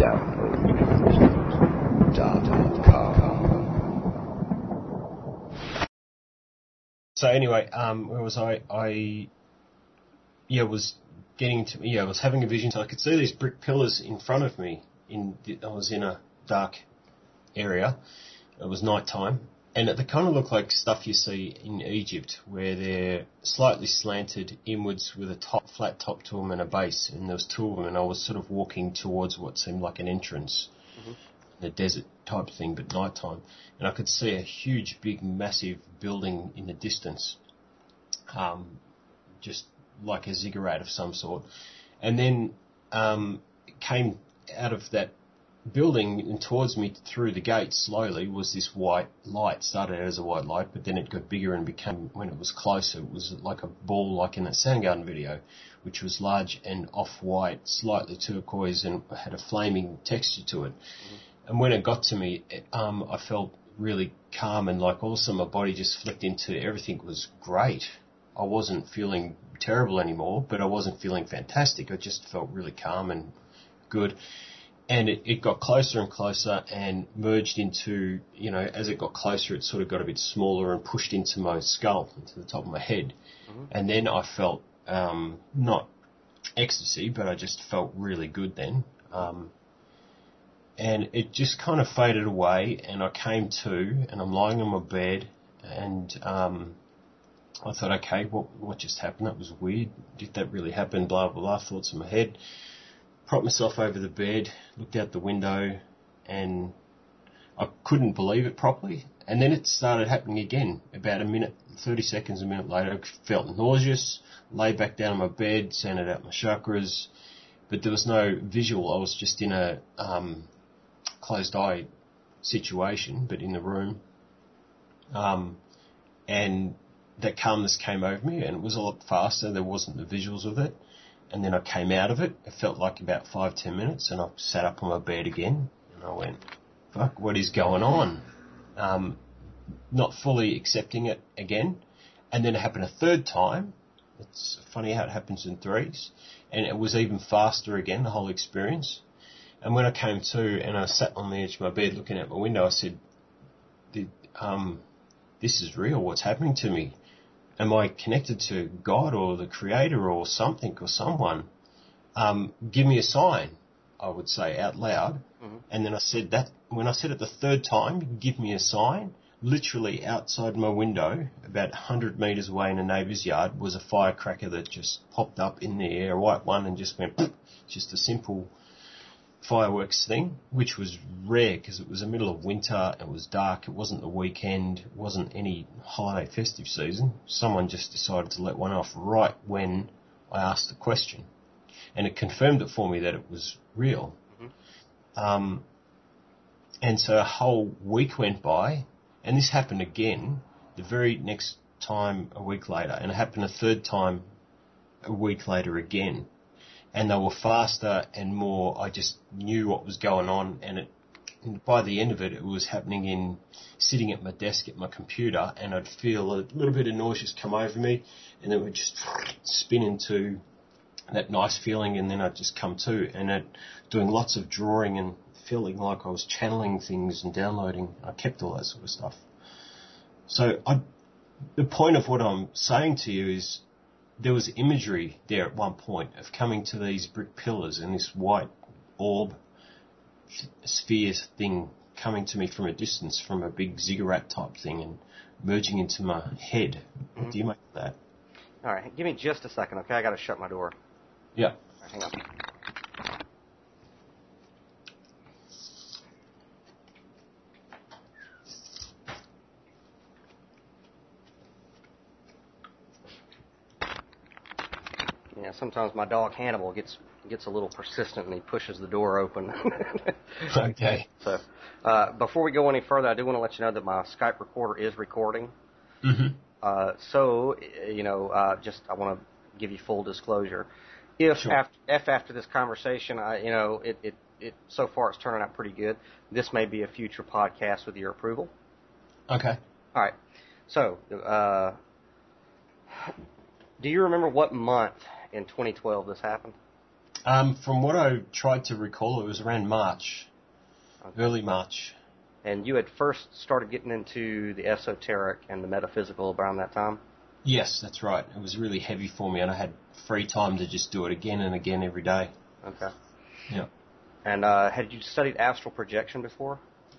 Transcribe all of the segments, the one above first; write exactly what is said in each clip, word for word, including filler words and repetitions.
download dot com. So anyway, um, where was I? I, yeah, was getting to, yeah, I was having a vision, so I could see these brick pillars in front of me. In the, I was in a dark area. It was night time, and it, they kind of look like stuff you see in Egypt, where they're slightly slanted inwards with a top, flat top to them and a base, and there was two of them, and I was sort of walking towards what seemed like an entrance, mm-hmm. in a desert type thing, but night time, and I could see a huge, big, massive building in the distance, um, just like a ziggurat of some sort, and then um, it came out of that building and towards me through the gate slowly was this white light. Started out as a white light, but then it got bigger and became, when it was closer, it was like a ball like in that Soundgarden video, which was large and off-white, slightly turquoise, and had a flaming texture to it. Mm-hmm. And when it got to me, it, um, I felt really calm, and like also my body just flicked into everything was great. I wasn't feeling terrible anymore, but I wasn't feeling fantastic. I just felt really calm and good. And it, it got closer and closer and merged into, you know, as it got closer, it sort of got a bit smaller and pushed into my skull, into the top of my head. Mm-hmm. And then I felt, um, not ecstasy, but I just felt really good then. Um, and it just kind of faded away, and I came to, and I'm lying on my bed, and um, I thought, okay, what what just happened? That was weird. Did that really happen? Blah, blah, blah, thoughts in my head. Propped myself over the bed, looked out the window, and I couldn't believe it properly. And then it started happening again. About a minute, thirty seconds, a minute later, I felt nauseous, lay back down on my bed, sounded out my chakras, but there was no visual. I was just in a um, closed eye situation, but in the room. Um, and that calmness came over me, and it was a lot faster. There wasn't the visuals of it. And then I came out of it. It felt like about five, ten minutes, and I sat up on my bed again, and I went, fuck, what is going on? Um, not fully accepting it again. And then it happened a third time. It's funny how it happens in threes. And it was even faster again, the whole experience. And when I came to, and I sat on the edge of my bed looking out my window, I said, um, this is real, what's happening to me? Am I connected to God or the Creator or something or someone? Um, give me a sign, I would say out loud. Mm-hmm. And then I said that, when I said it the third time, give me a sign, literally outside my window, about one hundred metres away in a neighbour's yard, was a firecracker that just popped up in the air, a white one, and just went, just a simple fireworks thing, which was rare because it was the middle of winter, it was dark, it wasn't the weekend, it wasn't any holiday festive season. Someone just decided to let one off right when I asked the question. And it confirmed it for me that it was real. Mm-hmm. Um, and so a whole week went by, and this happened again the very next time a week later, and it happened a third time a week later again. And they were faster and more, I just knew what was going on, and it, and by the end of it, it was happening in sitting at my desk at my computer, and I'd feel a little bit of nauseous come over me, and it would just spin into that nice feeling, and then I'd just come to, and it, doing lots of drawing and feeling like I was channeling things and downloading. I kept all that sort of stuff. So I, the point of what I'm saying to you is, there was imagery there at one point of coming to these brick pillars and this white orb sphere thing coming to me from a distance, from a big ziggurat type thing, and merging into my head. Mm-hmm. What do you make of that? All right, give me just a second, okay? I got to shut my door. Yeah. All right, hang on. Yeah, sometimes my dog Hannibal gets gets a little persistent and he pushes the door open. Okay. So, uh, before we go any further, I do want to let you know that my Skype recorder is recording. Mm-hmm. Uh, so, you know, uh, just I want to give you full disclosure. If sure. after if after this conversation, I you know it, it it so far it's turning out pretty good. This may be a future podcast with your approval. Okay. All right. So, uh, do you remember what month in twenty twelve this happened? Um, from what I tried to recall, it was around March, Okay. early March. And you had first started getting into the esoteric and the metaphysical around that time? Yes, that's right. It was really heavy for me, and I had free time to just do it again and again every day. Okay. Yeah. And uh, had you studied astral projection before?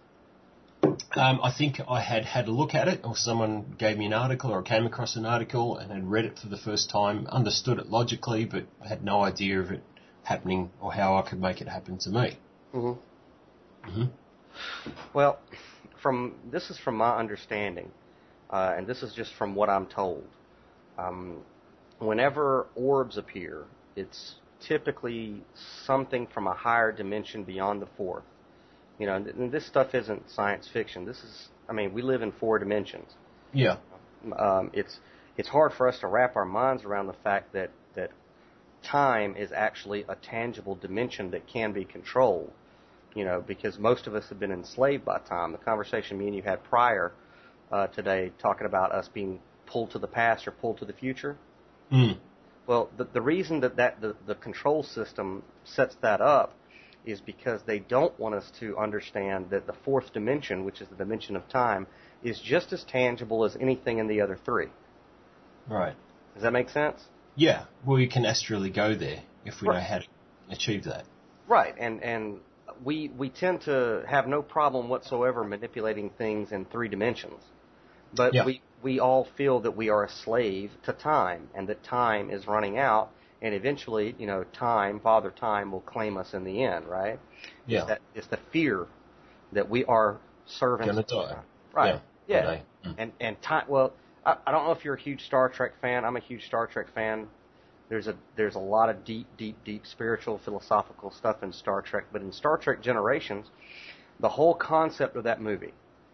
Um, I think I had had a look at it, or someone gave me an article, or I came across an article and had read it for the first time, understood it logically, but had no idea of it happening or how I could make it happen to me. Mm-hmm. Mm-hmm. Well, from this is from my understanding, uh, and this is just from what I'm told. Um, whenever orbs appear, it's typically something from a higher dimension beyond the fourth. You know, and this stuff isn't science fiction. This is, I mean, we live in four dimensions. Yeah. Um, it's it's hard for us to wrap our minds around the fact that, that time is actually a tangible dimension that can be controlled. You know, because most of us have been enslaved by time. The conversation me and you had prior uh, today, talking about us being pulled to the past or pulled to the future. Mm. Well, the, the reason that, that the, the control system sets that up is because they don't want us to understand that the fourth dimension, which is the dimension of time, is just as tangible as anything in the other three. Right. Does that make sense? Yeah. Well, you can astrally go there if we Right. know how to achieve that. Right, and and we we tend to have no problem whatsoever manipulating things in three dimensions. But Yeah. we, we all feel that we are a slave to time, and that time is running out, and eventually, you know, time, Father Time, will claim us in the end, right? Yeah. It's, that, it's the fear that we are servants. Gonna of die. time. Right. Yeah. Yeah. Okay. Mm. And and time. Well, I, I don't know if you're a huge Star Trek fan. I'm a huge Star Trek fan. There's a there's a lot of deep, deep, deep spiritual, philosophical stuff in Star Trek. But in Star Trek Generations, the whole concept of that movie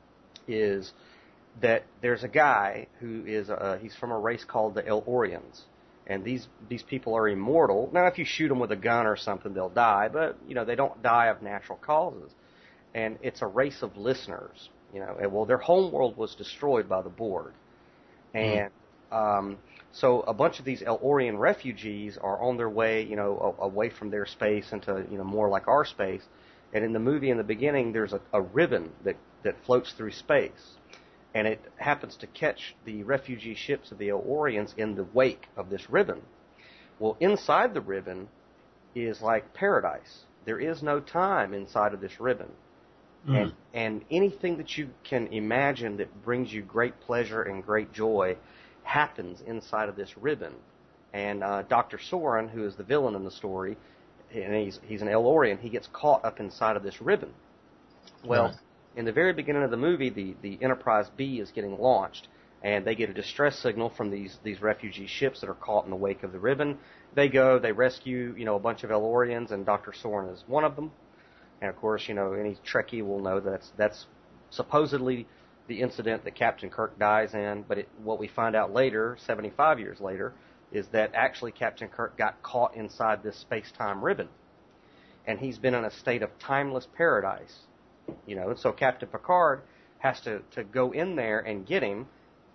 is that there's a guy who is uh, he's from a race called the El-Orians, and these these people are immortal. Now, if you shoot them with a gun or something, they'll die, but you know they don't die of natural causes. And it's a race of listeners, you know. And, well, their homeworld was destroyed by the Borg, and mm. um, so a bunch of these El-Orian refugees are on their way, you know, a, away from their space into you know more like our space. And in the movie, in the beginning, there's a, a ribbon that that floats through space. And it happens to catch the refugee ships of the El-Orians in the wake of this ribbon. Well, inside the ribbon is like paradise. There is no time inside of this ribbon. Mm. And, and anything that you can imagine that brings you great pleasure and great joy happens inside of this ribbon. And uh, Doctor Soren, who is the villain in the story, and he's, he's an El-Orian, he gets caught up inside of this ribbon. Well... Right. In the very beginning of the movie, the, the Enterprise B is getting launched, and they get a distress signal from these, these refugee ships that are caught in the wake of the ribbon. They go, they rescue, you know, a bunch of El-Orians, and Doctor Soren is one of them. And of course, you know, any Trekkie will know that's that's supposedly the incident that Captain Kirk dies in. But it, what we find out later, seventy-five years later, is that actually Captain Kirk got caught inside this space-time ribbon, and he's been in a state of timeless paradise. You know, so Captain Picard has to, to go in there and get him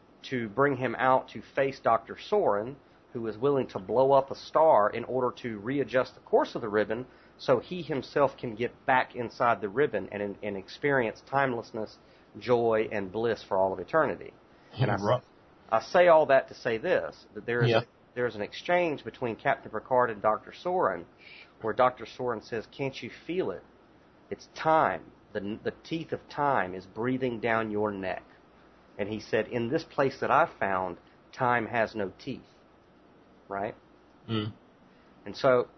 to bring him out to face Doctor Soren, who is willing to blow up a star in order to readjust the course of the ribbon so he himself can get back inside the ribbon and, and experience timelessness, joy, and bliss for all of eternity. And I, I say all that to say this, that there is, yeah. a, there is an exchange between Captain Picard and Doctor Soren where Doctor Soren says, "Can't you feel it? It's time. The, the teeth of time is breathing down your neck." And he said, in this place that I've found, time has no teeth. Right? Mm. And so,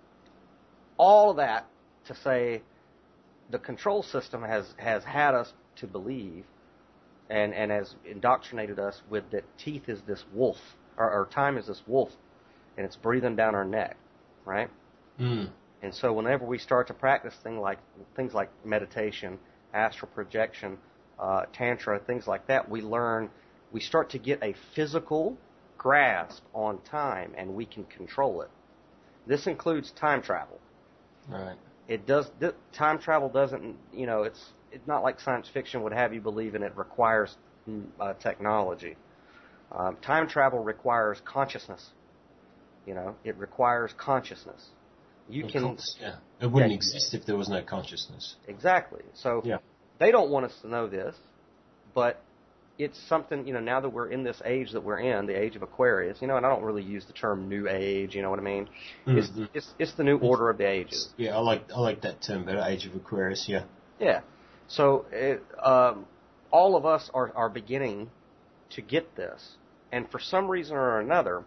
all of that to say, the control system has, has had us to believe and, and has indoctrinated us with that teeth is this wolf, or, or time is this wolf, and it's breathing down our neck. Right? Mm. And so whenever we start to practice things like things like meditation, astral projection, uh, tantra, things like that, we learn, we start to get a physical grasp on time, and we can control it. This includes time travel. Right. It does. Th- time travel doesn't, you know, it's it's not like science fiction would have you believe in. It requires uh, technology. Um, time travel requires consciousness. You know, it requires consciousness. You Of can course, yeah. It wouldn't yeah, exist if there was no consciousness. exactly. So Yeah. they don't want us to know this, but it's something, you know, now that we're in this age that we're in, the age of Aquarius, you know, and I don't really use the term new age, you know what I mean? It's Mm-hmm. it's it's the new order of the ages. Yeah, I like I like that term better, Age of Aquarius, yeah. Yeah. So it, um, all of us are, are beginning to get this. And for some reason or another,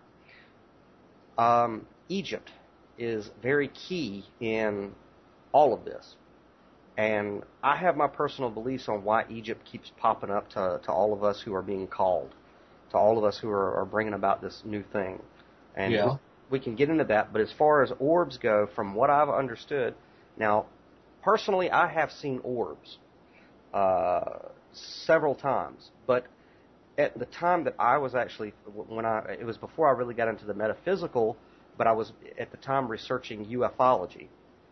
um, Egypt is very key in all of this. And I have my personal beliefs on why Egypt keeps popping up to, to all of us who are being called, to all of us who are, are bringing about this new thing. And Yeah. we, we can get into that. But as far as orbs go, from what I've understood, now, personally, I have seen orbs uh, several times. But at the time that I was actually, when I, it was before I really got into the metaphysical, but I was at the time researching ufology.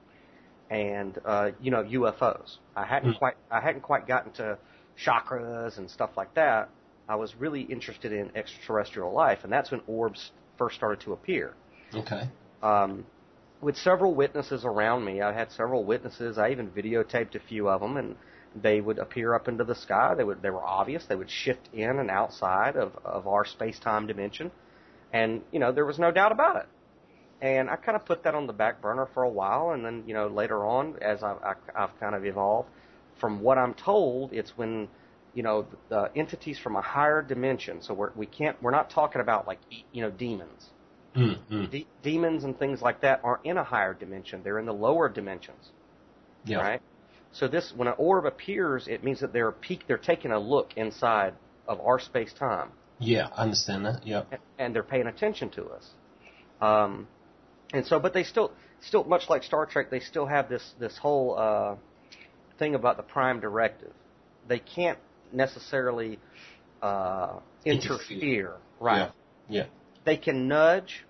And uh, you know, U F Os. I hadn't Mm. quite I hadn't quite gotten to chakras and stuff like that. I was really interested in extraterrestrial life, and that's when orbs first started to appear. Okay. Um, with several witnesses around me, I had several witnesses. I even videotaped a few of them, and they would appear up into the sky. They would they were obvious. They would shift in and outside of of our space-time dimension, and you know, there was no doubt about it. And I kind of put that on the back burner for a while, and then, you know, later on, as I've, I've kind of evolved, from what I'm told, it's when, you know, the entities from a higher dimension. So we're, we can't, we're not talking about like, you know, demons. Mm-hmm. De- demons and things like that aren't in a higher dimension. They're in the lower dimensions. Yeah. Right? So this, when an orb appears, it means that they're peak, they're taking a look inside of our space-time. Yeah, I understand that, yeah. And, and they're paying attention to us. Um, And so, but they still, still much like Star Trek, they still have this this whole uh, thing about the Prime Directive. They can't necessarily uh, interfere, Interfere. right? Yeah. Yeah. They can nudge,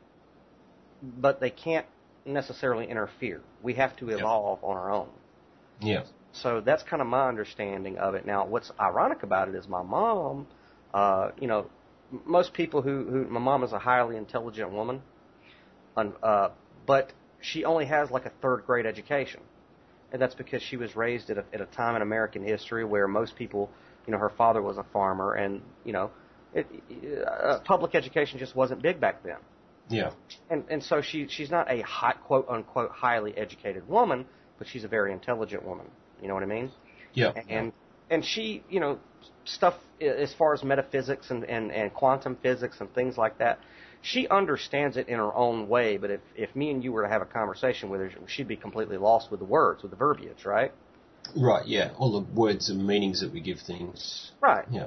but they can't necessarily interfere. We have to evolve yeah. on our own. Yeah. So that's kind of my understanding of it. Now, what's ironic about it is my mom. Uh, you know, most people who, who my mom is a highly intelligent woman. Uh, but she only has like a third grade education, and that's because she was raised at a, at a time in American history where most people, you know, her father was a farmer, and you know, it, uh, public education just wasn't big back then. Yeah. And and so she she's not a high, quote unquote highly educated woman, but she's a very intelligent woman. You know what I mean? Yeah. And and she, you know, stuff as far as metaphysics and, and, and quantum physics and things like that. She understands it in her own way, but if, if me and you were to have a conversation with her, she'd be completely lost with the words, with the verbiage, right? Right, yeah. All the words and meanings that we give things. Right. Yeah.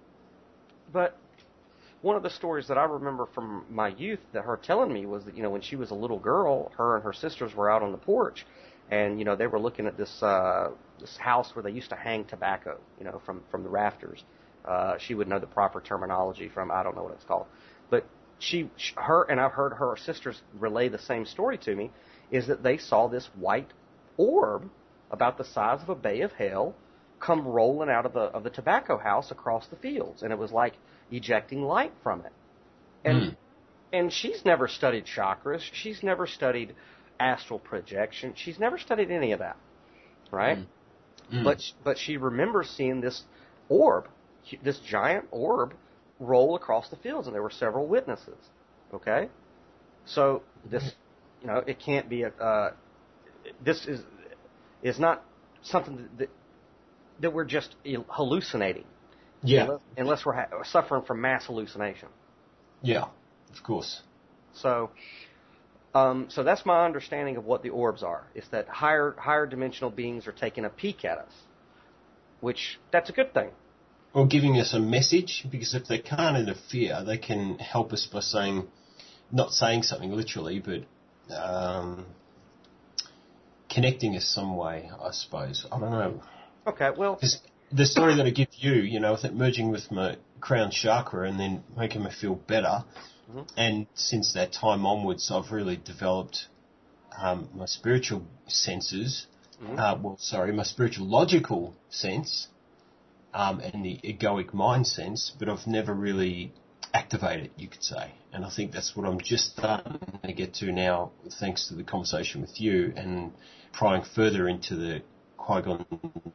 But one of the stories that I remember from my youth that her telling me was that, you know, when she was a little girl, her and her sisters were out on the porch, and, you know, they were looking at this uh, this house where they used to hang tobacco, you know, from, from the rafters. Uh, she would know the proper terminology from, I don't know what it's called. But She, her, and I've heard her sisters relay the same story to me, is that they saw this white orb about the size of a bay of hell come rolling out of the of the tobacco house across the fields, and it was like ejecting light from it. And mm. and she's never studied chakras. She's never studied astral projection. She's never studied any of that, right? Mm. Mm. But but she remembers seeing this orb, this giant orb, roll across the fields, and there were several witnesses. Okay, so this, you know, it can't be a. Uh, this is is not something that that we're just hallucinating. Yeah. Unless, unless we're ha- suffering from mass hallucination. Yeah, of course. So, um, so that's my understanding of what the orbs are. Is that higher higher dimensional beings are taking a peek at us, which that's a good thing. Or giving us a message, because if they can't interfere, they can help us by saying, not saying something literally, but um, connecting us some way, I suppose. I don't know. Okay, well... Because the story that I give you, you know, with it merging with my crown chakra and then making me feel better, mm-hmm. and since that time onwards, I've really developed um, my spiritual senses, mm-hmm. uh, well, sorry, my spiritual logical sense, Um, and the egoic mind sense, but I've never really activate it, you could say. And I think that's what I'm just starting to get to now, thanks to the conversation with you and prying further into the Qui-Gon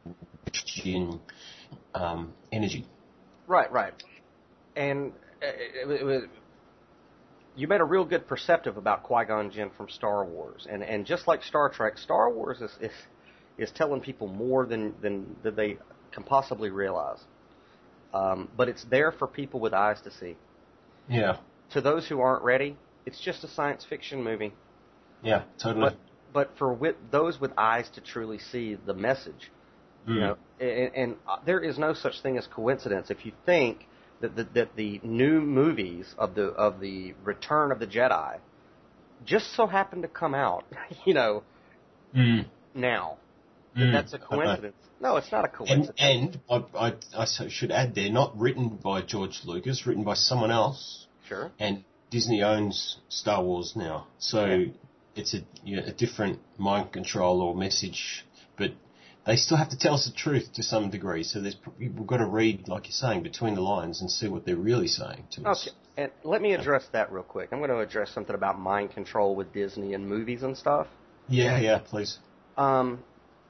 Jinn um, energy. Right, right. And it, it, it, you made a real good perceptive about Qui-Gon Jinn from Star Wars. And and just like Star Trek, Star Wars is is, is telling people more than, than, than they can possibly realize. Um, but it's there for people with eyes to see. Yeah. To those who aren't ready, it's just a science fiction movie. Yeah, totally. But, but for with, those with eyes to truly see the message, mm. you know, and, and there is no such thing as coincidence. If you think that the, that the new movies of the of the Return of the Jedi just so happen to come out, you know, mm. now, mm. that's a coincidence. No, it's not a coincidence. And, and I, I, I should add there, not written by George Lucas, written by someone else. Sure. And Disney owns Star Wars now, so yeah. it's a, you know, a different mind control or message, but they still have to tell us the truth to some degree. So there's, we've got to read, like you're saying, between the lines and see what they're really saying to okay. us. Okay, and let me address that real quick. I'm going to address something about mind control with Disney and movies and stuff. Yeah, yeah, please. Um,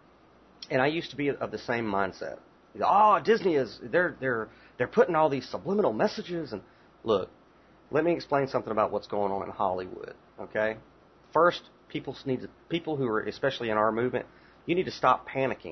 and I used to be of the same mindset. Oh, Disney is they're they're they're putting all these subliminal messages. And look, let me explain something about what's going on in Hollywood. Okay, first, people need to, people who are especially in our movement, you need to stop panicking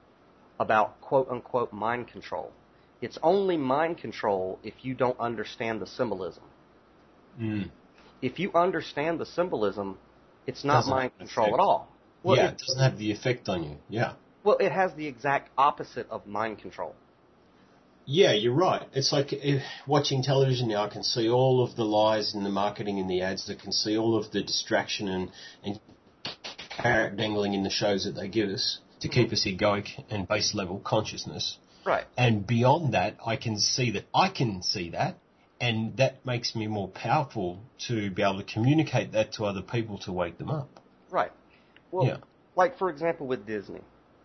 about quote unquote mind control. It's only mind control if you don't understand the symbolism. Mm. If you understand the symbolism, it's not doesn't mind control effect. at all. Well, yeah, it, it doesn't have the effect on you. Yeah. Well, it has the exact opposite of mind control. Yeah, you're right. It's like if watching television now, I can see all of the lies in the marketing and the ads. I can see all of the distraction and, and carrot dangling in the shows that they give us to keep us egoic and base level consciousness. Right. And beyond that, I can see that I can see that, and that makes me more powerful to be able to communicate that to other people to wake them up. Right. Well, yeah. Like, for example, with Disney.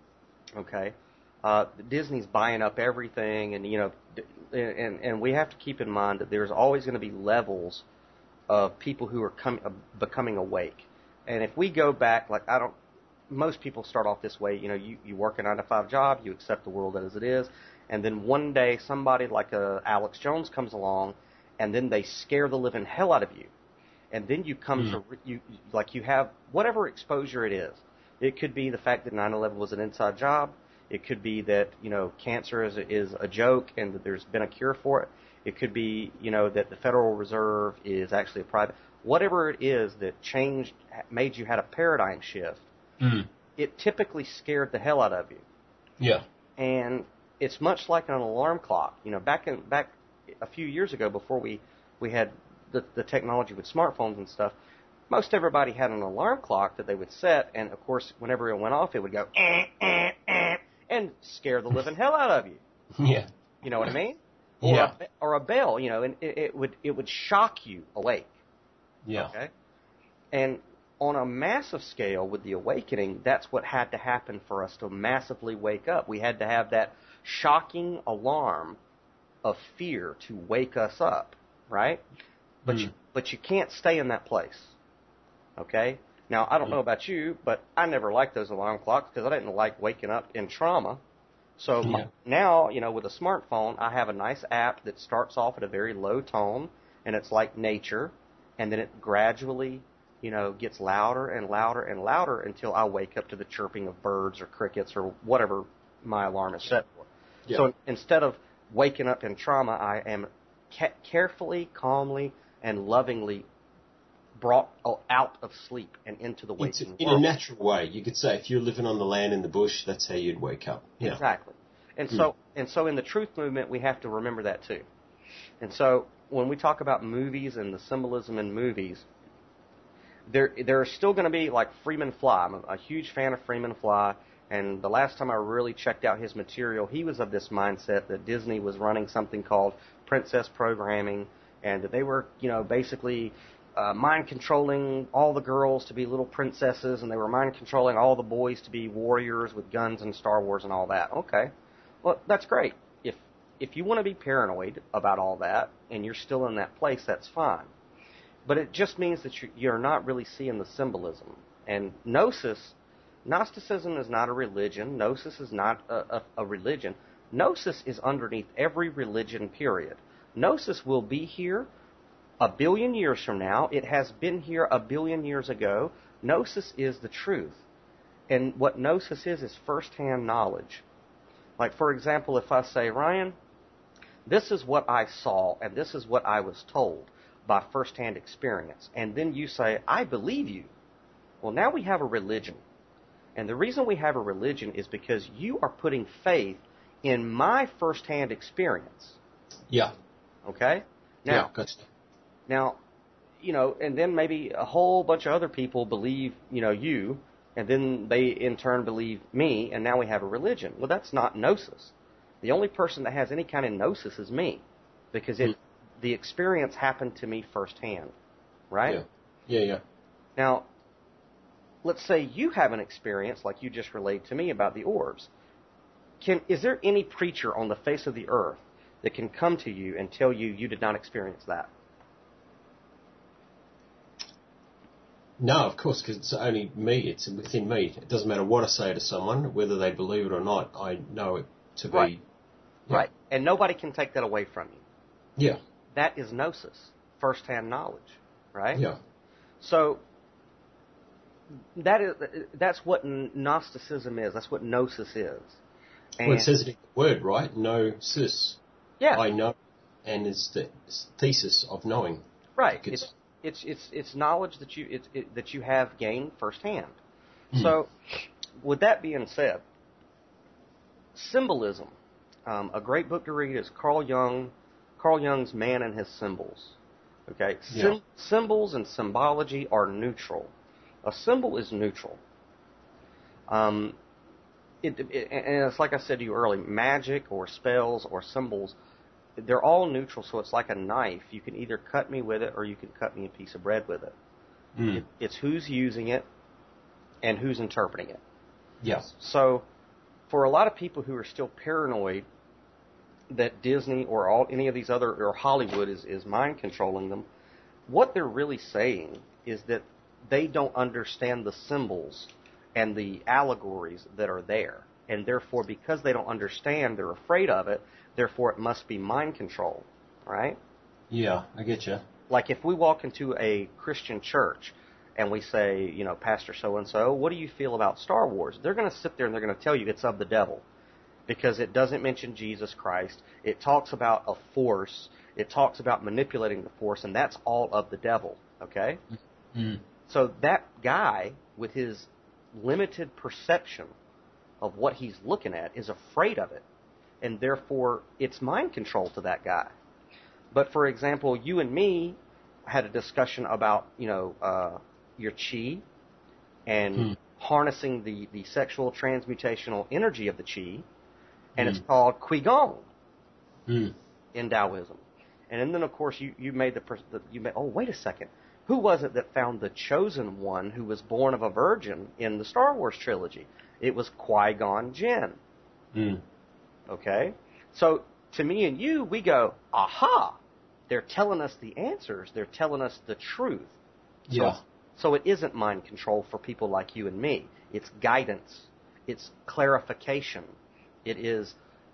Okay, uh, Disney's buying up everything, and you know, and and we have to keep in mind that there's always going to be levels of people who are com- uh, becoming awake. And if we go back, like I don't, most people start off this way. You know, you, you work a nine to five job, you accept the world as it is, and then one day somebody like a Alex Jones comes along, and then they scare the living hell out of you, and then you come mm. to you like you have whatever exposure it is. It could be the fact that nine eleven was an inside job. It could be that, you know, cancer is a, is a joke and that there's been a cure for it. It could be, you know, that the Federal Reserve is actually a private. Whatever it is that changed, made you had a paradigm shift, mm. it typically scared the hell out of you. Yeah. And it's much like an alarm clock. You know, back in back a few years ago before we, we had the, the technology with smartphones and stuff, most everybody had an alarm clock that they would set, and of course, whenever it went off, it would go eh, eh, eh, and scare the living hell out of you. Yeah, you know what I mean? Or yeah. A, or a bell, you know, and it, it would it would shock you awake. Yeah. Okay. And on a massive scale, with the awakening, that's what had to happen for us to massively wake up. We had to have that shocking alarm of fear to wake us up, right? But mm. you, but you can't stay in that place. Okay? Now, I don't know about you, but I never liked those alarm clocks because I didn't like waking up in trauma. So yeah. my, now, you know, with a smartphone, I have a nice app that starts off at a very low tone, and it's like nature, and then it gradually, you know, gets louder and louder and louder until I wake up to the chirping of birds or crickets or whatever my alarm is set for. Yeah. So instead of waking up in trauma, I am ca- carefully, calmly, and lovingly brought out of sleep and into the waking in world. a natural way. You could say if you're living on the land in the bush, that's how you'd wake up. Yeah. Exactly. And hmm. so and so in the truth movement, we have to remember that too. And so when we talk about movies and the symbolism in movies, there there are still going to be like Freeman Fly. I'm a, a huge fan of Freeman Fly. And the last time I really checked out his material, he was of this mindset that Disney was running something called princess programming, and that they were, you know, basically Uh, mind controlling all the girls to be little princesses, and they were mind controlling all the boys to be warriors with guns and Star Wars and all that. Okay, well, that's great if if you want to be paranoid about all that and you're still in that place, that's fine. But it just means that you're, you're not really seeing the symbolism. And gnosis, Gnosticism is not a religion. Gnosis is not a, a, a religion. Gnosis is underneath every religion, period. Gnosis will be here a billion years from now. It has been here a billion years ago. Gnosis is the truth. And what Gnosis is is first-hand knowledge. Like, for example, if I say, Ryan, this is what I saw and this is what I was told by first-hand experience. And then you say, I believe you. Well, now we have a religion. And the reason we have a religion is because you are putting faith in my first-hand experience. Yeah. Okay? Now, yeah, gotcha. Now, you know, and then maybe a whole bunch of other people believe, you know, you, and then they in turn believe me, and now we have a religion. Well, that's not gnosis. The only person that has any kind of gnosis is me, because it, mm. the experience happened to me firsthand, right? Yeah, yeah, yeah. Now, let's say you have an experience like you just relayed to me about the orbs. Can is there any preacher on the face of the earth that can come to you and tell you you did not experience that? No, of course, because it's only me. It's within me. It doesn't matter what I say to someone, whether they believe it or not. I know it to be... Right. Yeah. Right. And nobody can take that away from you. Yeah. That is gnosis, first-hand knowledge, right? Yeah. So that is that's what Gnosticism is. That's what gnosis is. And well, it says it in the word, right? Gnosis. Yeah. I know, and it's the thesis of knowing. Right. It's it's it's it's knowledge that you it's, it, that you have gained firsthand. Hmm. So, with that being said, symbolism. Um, a great book to read is Carl Jung, Carl Jung's Man and His Symbols. Okay, Sym- yeah. Symbols and symbology are neutral. A symbol is neutral. Um, it, it, and it's like I said to you earlier, magic or spells or symbols, they're all neutral. So it's like a knife. You can either cut me with it or you can cut me a piece of bread with it. Mm. it it's who's using it and who's interpreting it. Yes. So for a lot of people who are still paranoid that Disney or all any of these other or Hollywood is, is mind controlling them, what they're really saying is that they don't understand the symbols and the allegories that are there. And therefore, because they don't understand, they're afraid of it, therefore it must be mind control, right? Yeah, I get you. Like if we walk into a Christian church and we say, you know, Pastor so-and-so, what do you feel about Star Wars? They're going to sit there and they're going to tell you it's of the devil. Because it doesn't mention Jesus Christ. It talks about a force. It talks about manipulating the force, and that's all of the devil, okay? Mm-hmm. So that guy, with his limited perception of what he's looking at, is afraid of it, and therefore it's mind control to that guy. But, for example, you and me had a discussion about, you know, uh, your chi and hmm. harnessing the, the sexual transmutational energy of the chi. And mm. it's called Qigong mm. in Taoism. And then, of course, you, you made the, the you made, oh, wait a second. Who was it that found the chosen one who was born of a virgin in the Star Wars trilogy? It was Qui-Gon Jinn. Mm. Okay? So, to me and you, we go, aha! They're telling us the answers. They're telling us the truth. Yeah. So, so it isn't mind control for people like you and me. It's guidance. It's clarification. It is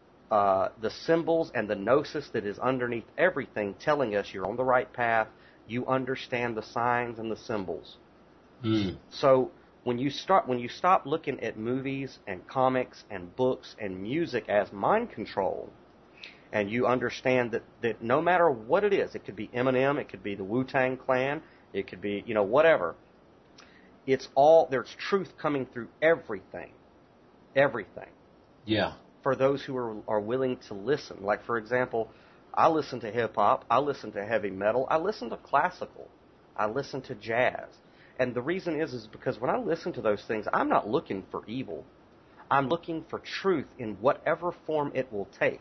uh, the symbols and the gnosis that is underneath everything telling us you're on the right path, you understand the signs and the symbols. Mm. So when you start, when you stop looking at movies and comics and books and music as mind control, and you understand that, that no matter what it is, it could be Eminem, it could be the Wu-Tang Clan, it could be, you know, whatever, it's all, there's truth coming through everything. Everything. Yeah. For those who are are willing to listen. Like, for example, I listen to hip-hop, I listen to heavy metal, I listen to classical, I listen to jazz. And the reason is, is because when I listen to those things, I'm not looking for evil. I'm looking for truth in whatever form it will take.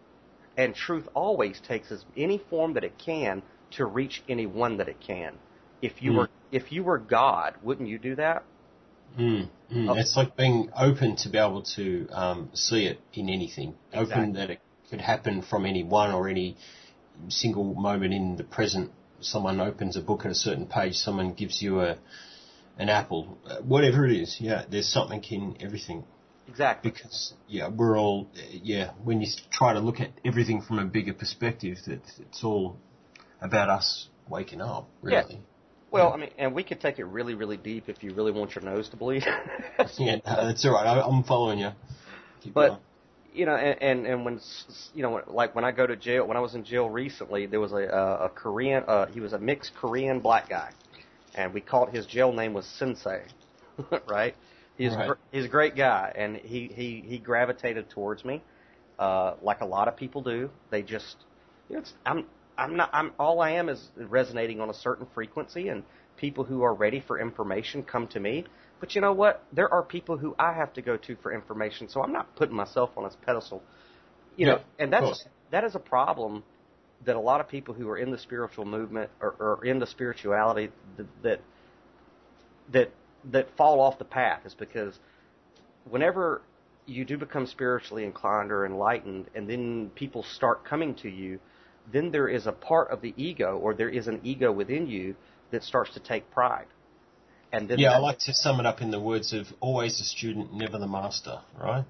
And truth always takes as any form that it can to reach anyone that it can. If you mm. were if you were God, wouldn't you do that? Mm, mm. Oh. It's like being open to be able to um, see it in anything. Exactly. Open that it could happen from any one or any single moment in the present. Someone opens a book at a certain page, someone gives you a an apple, uh, whatever it is. Yeah, there's something in everything. Exactly. Because, yeah, we're all, yeah, when you try to look at everything from a bigger perspective, that it's all about us waking up, really. Yeah. Well, I mean, and we could take it really, really deep if you really want your nose to bleed. Yeah, no, that's all right. I, I'm following you. Keep But, going. you know, and, and, and when, you know, like when I go to jail, when I was in jail recently, there was a, a, a Korean, uh, he was a mixed Korean black guy. And we called, his jail name was Sensei, right? He's, Right. gr- he's a great guy, and he, he, he gravitated towards me, uh, like a lot of people do. They just, you know, it's, I'm, I'm not, I'm, all I am is resonating on a certain frequency, and people who are ready for information come to me. But you know what? There are people who I have to go to for information, so I'm not putting myself on this pedestal. You Yeah, know, and of that's, course. that is a problem that a lot of people who are in the spiritual movement or, or in the spirituality that, that, that, that fall off the path is because whenever you do become spiritually inclined or enlightened, and then people start coming to you, then there is a part of the ego, or there is an ego within you that starts to take pride. And then Yeah, that, I like to sum it up in the words of always the student, never the master, right?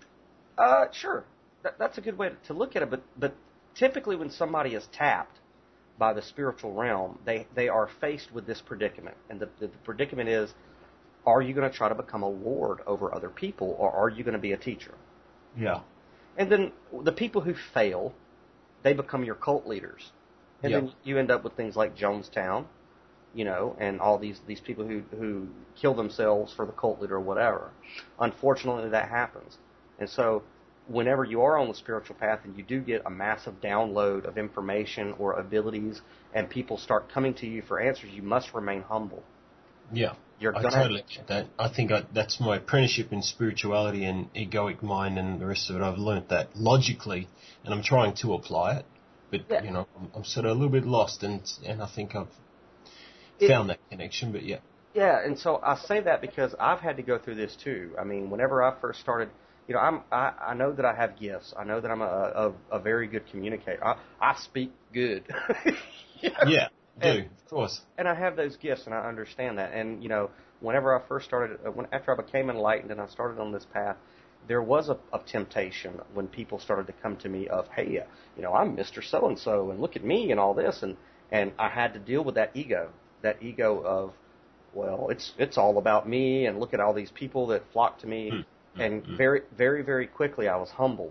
uh, sure, that, that's a good way to, to look at it. But but typically, when somebody is tapped by the spiritual realm, they they are faced with this predicament, and the the, the predicament is: are you going to try to become a lord over other people, or are you going to be a teacher? Yeah. And then the people who fail, they become your cult leaders. And Yep. then you end up with things like Jonestown, you know, and all these, these people who, who kill themselves for the cult leader or whatever. Unfortunately, that happens. And so whenever you are on the spiritual path and you do get a massive download of information or abilities and people start coming to you for answers, you must remain humble. Yeah. You're I gonna totally get that. I think I, that's my apprenticeship in spirituality and egoic mind and the rest of it. I've learnt that logically, and I'm trying to apply it. But, Yeah. you know, I'm, I'm sort of a little bit lost, and and I think I've It- found that connection, but yeah. Yeah, and so I say that because I've had to go through this too. I mean, whenever I first started, you know, I'm I, I know that I have gifts. I know that I'm a a, a very good communicator. I, I speak good. You know? Yeah, do, And- of course. And I have those gifts, and I understand that. And you know, whenever I first started, uh, when after I became enlightened and I started on this path, there was a, a temptation when people started to come to me of, hey, uh, you know, I'm Mister So and So, and look at me and all this, and and I had to deal with that ego, that ego of, well, it's it's all about me, and look at all these people that flock to me. Mm-hmm. And very, very, very quickly, I was humbled.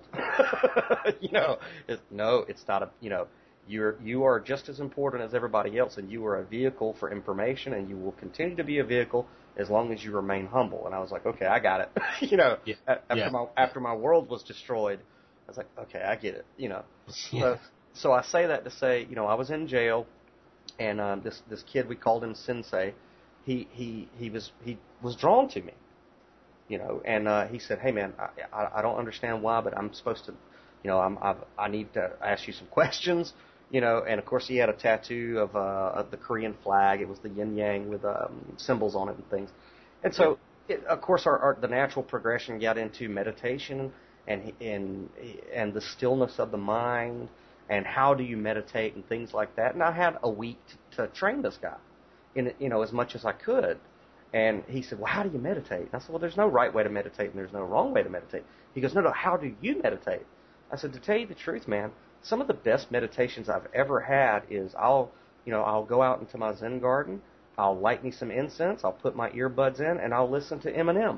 you know, it, no, it's not a, you know, you're you are just as important as everybody else, and you are a vehicle for information, and you will continue to be a vehicle as long as you remain humble. And I was like, okay, I got it. you know, Yeah. a- after Yeah. my after my world was destroyed, I was like, okay, I get it. You know, Yeah. so, so I say that to say, you know, I was in jail, and um, this this kid, we called him Sensei. He he he was he was drawn to me. You know, and uh, he said, "Hey, man, I, I I don't understand why, but I'm supposed to, you know, I'm I've, I need to ask you some questions." You know, and of course he had a tattoo of uh of the Korean flag. It was the yin yang with um, symbols on it and things. And so, it, of course, our, our the natural progression got into meditation and and and the stillness of the mind and how do you meditate and things like that. And I had a week to, to train this guy, in you know, as much as I could. And he said, well, how do you meditate? And I said, well, there's no right way to meditate and there's no wrong way to meditate. He goes, no, no, how do you meditate? I said, to tell you the truth, man, some of the best meditations I've ever had is I'll, you know, I'll go out into my Zen garden, I'll light me some incense, I'll put my earbuds in, and I'll listen to Eminem.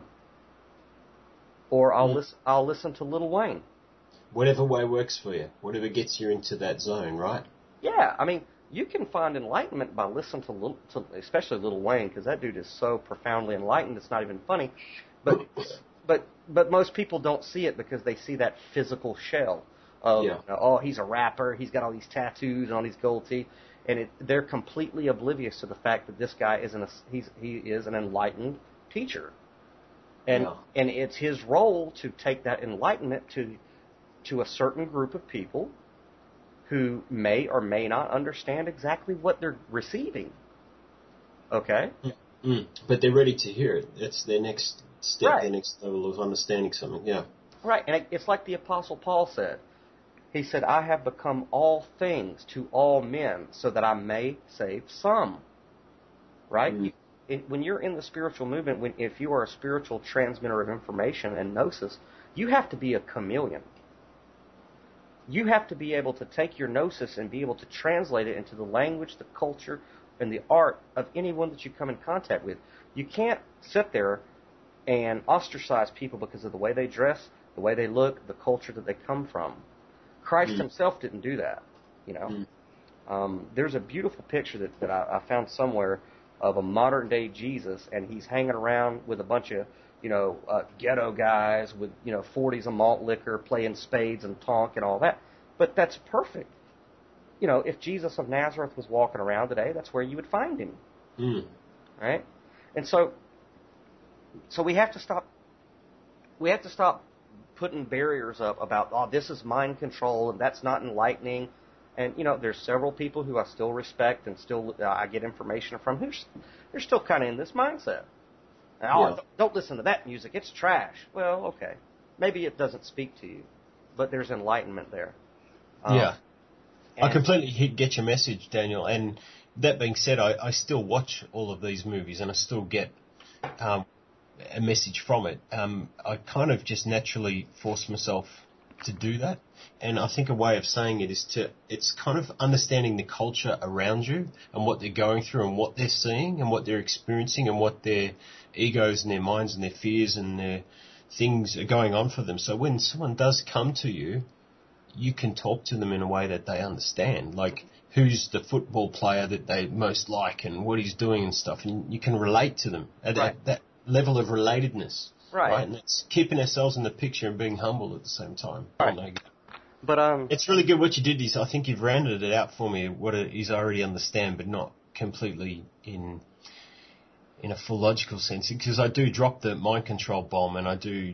Or I'll, Mm. listen, I'll listen to Lil Wayne. Whatever way works for you. Whatever gets you into that zone, right? Yeah, I mean, you can find enlightenment by listening to, Lil, to especially Lil Wayne, because that dude is so profoundly enlightened, it's not even funny. But but but most people don't see it because they see that physical shell of, Yeah. you know, oh, he's a rapper, he's got all these tattoos and all these gold teeth, and it, they're completely oblivious to the fact that this guy is an he's he is an enlightened teacher, and Yeah. and it's his role to take that enlightenment to to a certain group of people who may or may not understand exactly what they're receiving. Okay? Mm. But they're ready to hear it. That's their next step, Right. their next level of understanding something. Yeah. Right. And it- it's like the Apostle Paul said, He said, I have become all things to all men so that I may save some. Right? Mm. You, it, when you're in the spiritual movement, when, if you are a spiritual transmitter of information and gnosis, you have to be a chameleon. You have to be able to take your gnosis and be able to translate it into the language, the culture, and the art of anyone that you come in contact with. You can't sit there and ostracize people because of the way they dress, the way they look, the culture that they come from. Christ Mm. himself didn't do that, you know. Mm. Um, there's a beautiful picture that, that I, I found somewhere of a modern-day Jesus, and he's hanging around with a bunch of, you know, uh, ghetto guys with, you know, forties of malt liquor, playing spades and tonk and all that. But that's perfect. You know, if Jesus of Nazareth was walking around today, that's where you would find him. Mm. Right? And so, so we have to stop, we have to stop putting barriers up about, oh, this is mind control and that's not enlightening. And, you know, there's several people who I still respect and still uh, I get information from who's they're still kind of in this mindset. And, oh, Yeah. don't, don't listen to that music. It's trash. Well, okay. Maybe it doesn't speak to you, but there's enlightenment there. Um, Yeah. I and- completely hit- get your message, Daniel. And that being said, I, I still watch all of these movies and I still get um, a message from it. Um, I kind of just naturally force myself to do that. And I think a way of saying it is to, it's kind of understanding the culture around you and what they're going through and what they're seeing and what they're experiencing and what their egos and their minds and their fears and their things are going on for them. So when someone does come to you, you can talk to them in a way that they understand, like who's the football player that they most like and what he's doing and stuff, and you can relate to them at Right. that, that level of relatedness. Right. Right. And it's keeping ourselves in the picture and being humble at the same time. Right. Oh, no. But um, It's really good what you did is I think you've rounded it out for me, what it is I already understand, but not completely in in a full logical sense, because I do drop the mind control bomb and I do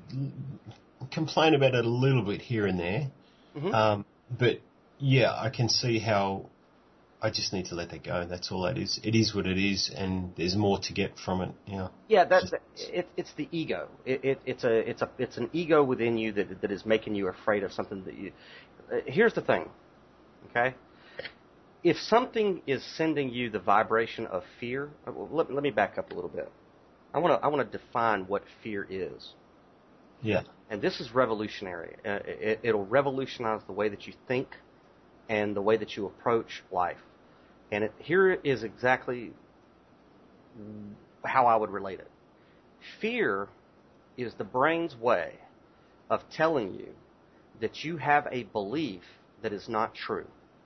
complain about it a little bit here and there. mhm. Um, but yeah, I can see how I just need to let that go. That's all that is. It is what it is, and there's more to get from it. Yeah. yeah, that, that it, it's the ego. It, it, it's a it's a it's an ego within you that that is making you afraid of something that you. Uh, here's the thing, okay? If something is sending you the vibration of fear, uh, well, let, let me back up a little bit. I want to I want to define what fear is. Yeah. And this is revolutionary. Uh, it, it'll revolutionize the way that you think and the way that you approach life. And it, here is exactly how I would relate it. Fear is the brain's way of telling you that you have a belief that is not true.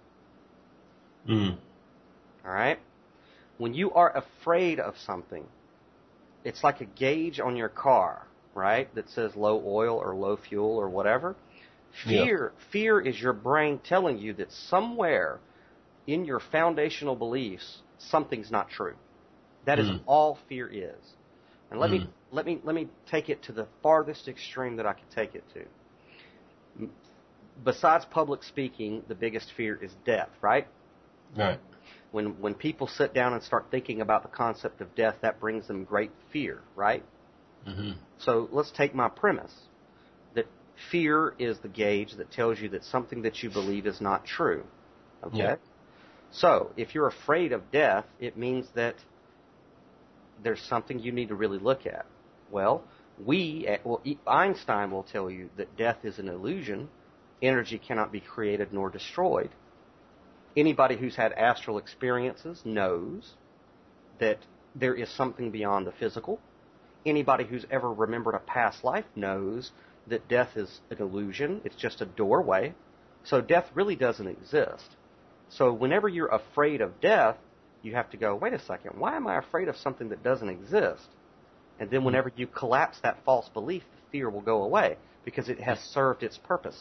Mm. All right? When you are afraid of something, it's like a gauge on your car, right, that says low oil or low fuel or whatever. Fear, yeah. Fear is your brain telling you that somewhere in your foundational beliefs, something's not true. That is mm. all fear is. And let mm. me let me let me take it to the farthest extreme that I can take it to. Besides public speaking, the biggest fear is death, right? Right. When when people sit down and start thinking about the concept of death, that brings them great fear, right? Mm-hmm. So let's take my premise that fear is the gauge that tells you that something that you believe is not true. Okay? Yeah. So if you're afraid of death, it means that there's something you need to really look at. Well, we, well, Einstein will tell you that death is an illusion. Energy cannot be created nor destroyed. Anybody who's had astral experiences knows that there is something beyond the physical. Anybody who's ever remembered a past life knows that death is an illusion. It's just a doorway. So death really doesn't exist. So whenever you're afraid of death, you have to go, wait a second, why am I afraid of something that doesn't exist? And then whenever you collapse that false belief, the fear will go away because it has served its purpose.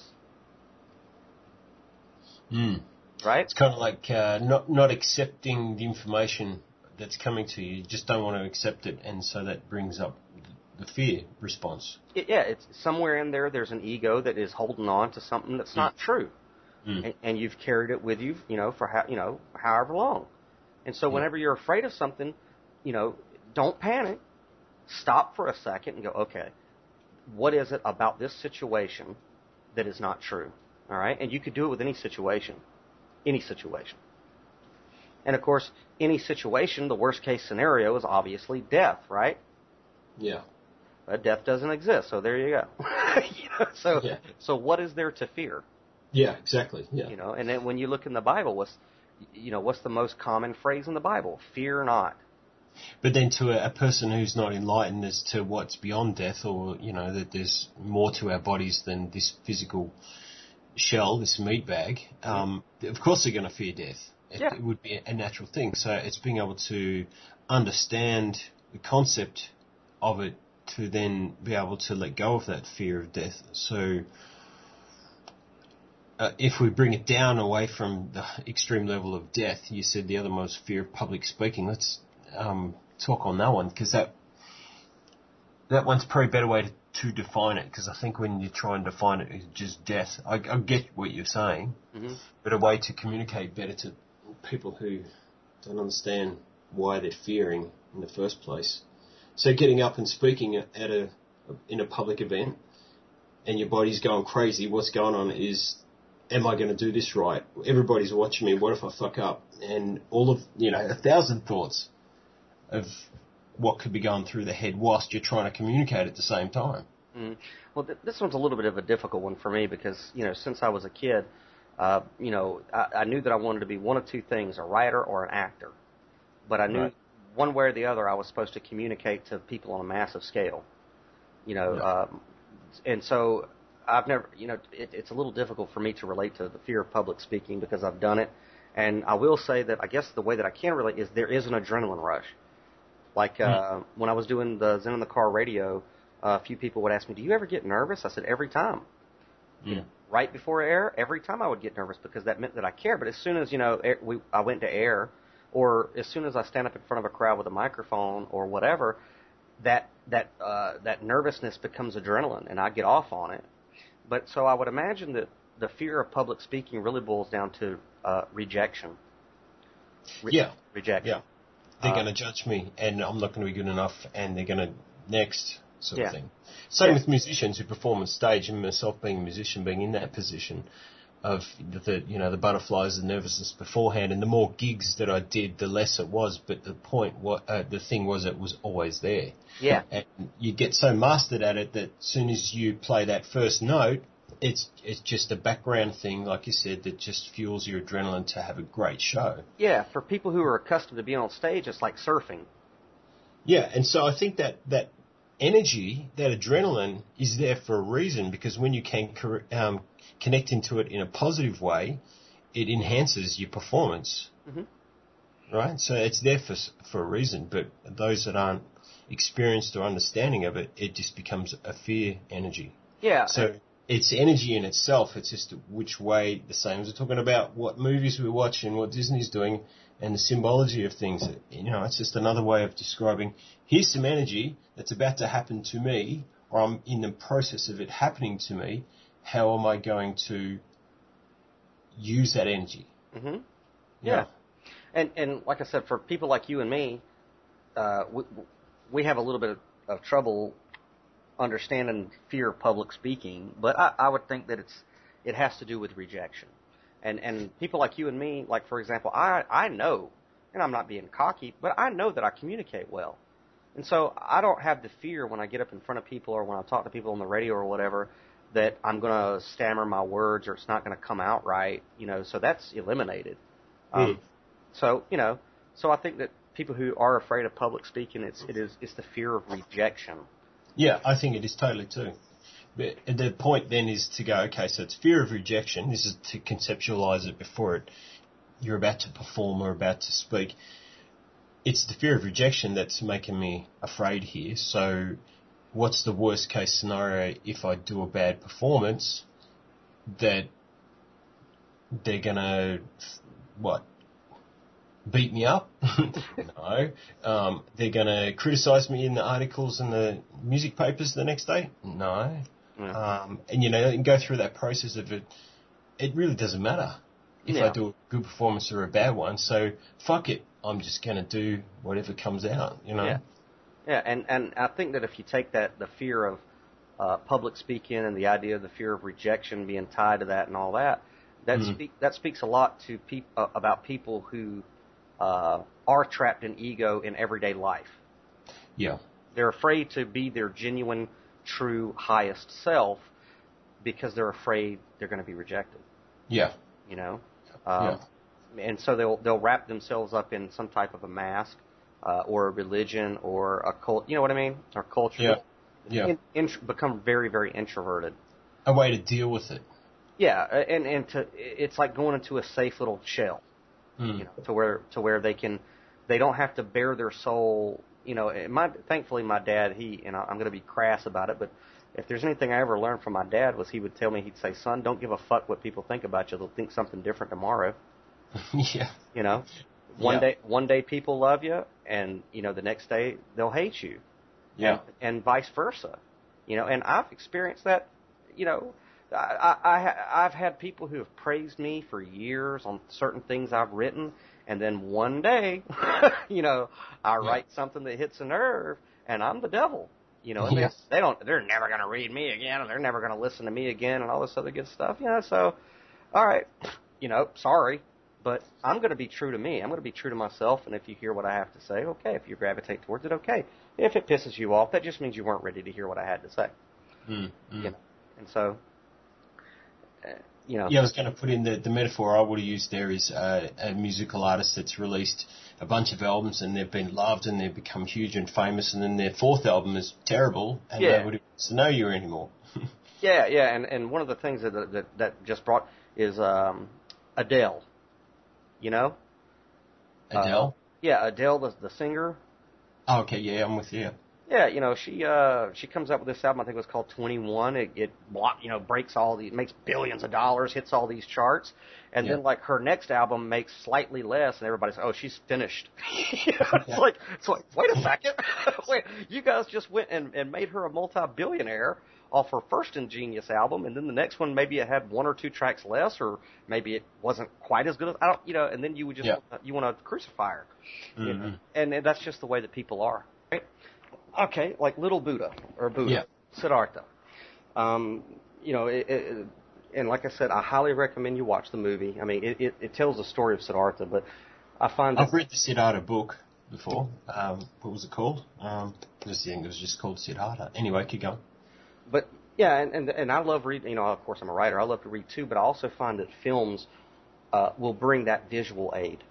Mm. Right? It's kind of like uh, not not accepting the information that's coming to you. You just don't want to accept it, and so that brings up the fear response. It, yeah, it's somewhere in there. There's an ego that is holding on to something that's mm. not true, mm. and, and you've carried it with you, you know, for how, you know, however long. And so, whenever you're afraid of something, you know, don't panic. Stop for a second and go, okay, what is it about this situation that is not true? All right, and you could do it with any situation, any situation. And of course, any situation, the worst case scenario is obviously death, right? Yeah. But death doesn't exist, so there you go. you know, so, Yeah. so what is there to fear? Yeah, exactly. Yeah. You know, and then when you look in the Bible, what's, you know, what's the most common phrase in the Bible? Fear not. But then to a, a person who's not enlightened as to what's beyond death, or, you know, that there's more to our bodies than this physical shell, this meat bag, um, of course they're going to fear death. It, Yeah. it would be a natural thing. So it's being able to understand the concept of it to then be able to let go of that fear of death. So uh, if we bring it down away from the extreme level of death, you said the other one was fear of public speaking. Let's um, talk on that one, because that that one's probably a better way to, to define it, because I think when you try and define it as just death, I, I get what you're saying, Mm-hmm. but a way to communicate better to people who don't understand why they're fearing in the first place. So getting up and speaking at a in a public event, and your body's going crazy, what's going on is, am I going to do this right? Everybody's watching me. What if I fuck up? And all of, you know, a thousand thoughts of what could be going through the head whilst you're trying to communicate at the same time. Mm. Well, th- this one's a little bit of a difficult one for me because, you know, since I was a kid, uh, you know, I, I knew that I wanted to be one of two things, a writer or an actor. But I knew Right. one way or the other I was supposed to communicate to people on a massive scale. You know, Yeah. um, and so I've never, you know, it, it's a little difficult for me to relate to the fear of public speaking because I've done it. And I will say that I guess the way that I can relate is there is an adrenaline rush. Like uh, mm. when I was doing the Zen in the Car radio, uh, a few people would ask me, do you ever get nervous? I said, every time. Mm. You know, right before air, every time I would get nervous because that meant that I care. But as soon as, you know, air, we, I went to air, or as soon as I stand up in front of a crowd with a microphone or whatever, that that uh, that nervousness becomes adrenaline, and I get off on it. But so I would imagine that the fear of public speaking really boils down to uh, rejection. Re- yeah. Rejection. Yeah. They're Uh, going to judge me, and I'm not going to be good enough, and they're going to next sort yeah. of thing. Same Yeah. with musicians who perform on stage, and myself being a musician, being in that position of the, you know, the butterflies, the nervousness beforehand, and the more gigs that I did, the less it was. But the point, what uh, the thing was, it was always there. Yeah. And you get so mastered at it that as soon as you play that first note, it's it's just a background thing, like you said, that just fuels your adrenaline to have a great show. Yeah, for people who are accustomed to being on stage, it's like surfing. Yeah, and so I think that that energy, that adrenaline, is there for a reason, because when you can um, connect into it in a positive way, it enhances your performance, Mm-hmm. right? So it's there for for a reason, but those that aren't experienced or understanding of it, it just becomes a fear energy. Yeah. So it's energy in itself. It's just which way, the same as we're talking about what movies we watch and what Disney's doing and the symbology of things. You know, it's just another way of describing, here's some energy that's about to happen to me, or I'm in the process of it happening to me. How am I going to use that energy? Mm-hmm. Yeah. Yeah. And and like I said, for people like you and me, uh, we, we have a little bit of, of trouble understanding fear of public speaking, but I, I would think that it's it has to do with rejection. And and people like you and me, like for example, I I know, and I'm not being cocky, but I know that I communicate well. And so I don't have the fear when I get up in front of people or when I talk to people on the radio or whatever that I'm going to stammer my words or it's not going to come out right, you know, so that's eliminated. Um, Mm. So, you know, so I think that people who are afraid of public speaking, it's it is it's the fear of rejection. Yeah, I think it is totally too. But the point then is to go, okay, so it's fear of rejection. This is to conceptualize it before it, you're about to perform or about to speak. It's the fear of rejection that's making me afraid here. So what's the worst case scenario if I do a bad performance, that they're going to, what, beat me up? No. Um, they're going to criticize me in the articles and the music papers the next day? No. Yeah. Um, and, you know, and go through that process of it. It really doesn't matter if Yeah. I do a good performance or a bad one. So, fuck it. I'm just going to do whatever comes out, you know? Yeah. Yeah, and, and I think that if you take that, the fear of uh, public speaking and the idea of the fear of rejection being tied to that and all that. That Mm. speak, that speaks a lot to peop, uh, about people who uh, are trapped in ego in everyday life. Yeah. They're afraid to be their genuine, true, highest self because they're afraid they're going to be rejected. Yeah. You know, um, yeah. And so they'll they'll wrap themselves up in some type of a mask uh, or a religion or a cult. You know what I mean? Or culture. Yeah. Yeah. In, in, become very very introverted. A way to deal with it. Yeah, and and to it's like going into a safe little shell. Mm. You know, to where to where they can they don't have to bare their soul. You know, my thankfully my dad he and I'm going to be crass about it, but if there's anything I ever learned from my dad was he would tell me, he'd say, son, don't give a fuck what people think about you. They'll think something different tomorrow. Yeah. You know, one yeah. day one day people love you, and you know the next day they'll hate you. Yeah. And, and vice versa. You know, and I've experienced that. You know, I, I, I I've had people who have praised me for years on certain things I've written. And then one day, you know, I yeah. write something that hits a nerve, and I'm the devil. You know, and yes. they, they don't, they're never going to read me again, or they're never going to listen to me again, and all this other good stuff. You know, so, all right, you know, sorry, but I'm going to be true to me. I'm going to be true to myself, and if you hear what I have to say, okay. If you gravitate towards it, okay. If it pisses you off, that just means you weren't ready to hear what I had to say. Mm, mm. You know, and so. Uh, You know. Yeah, I was going to put in the, the metaphor I would have used there is uh, a musical artist that's released a bunch of albums and they've been loved and they've become huge and famous, and then their fourth album is terrible and yeah. nobody wants to know you anymore. yeah, yeah, and, and one of the things that, that that just brought is um, Adele. You know? Adele? Uh, yeah, Adele, the, the singer. Oh, okay, yeah, I'm with you. Yeah, you know, she uh she comes out with this album, I think it was called twenty-one. It, it block, you know, breaks all these, makes billions of dollars, hits all these charts, and yeah. then like her next album makes slightly less, and everybody's like, oh, she's finished. you know, it's yeah. like, it's like, wait a second, wait, you guys just went and, and made her a multi-billionaire off her first Ingenious album, and then the next one maybe it had one or two tracks less, or maybe it wasn't quite as good as I don't, you know, and then you would just yeah. you want to crucify her, mm-hmm. you know? and, and that's just the way that people are. Right? Okay, like Little Buddha or Buddha, yeah. Siddhartha. Um, you know, it, it, and like I said, I highly recommend you watch the movie. I mean, it, it, it tells the story of Siddhartha, but I find that I've read the Siddhartha book before. Um, what was it called? Um, I just think it was just called Siddhartha. Anyway, keep going. But yeah, and, and and I love reading. You know, of course, I'm a writer. I love to read too, but I also find that films uh, will bring that visual aid.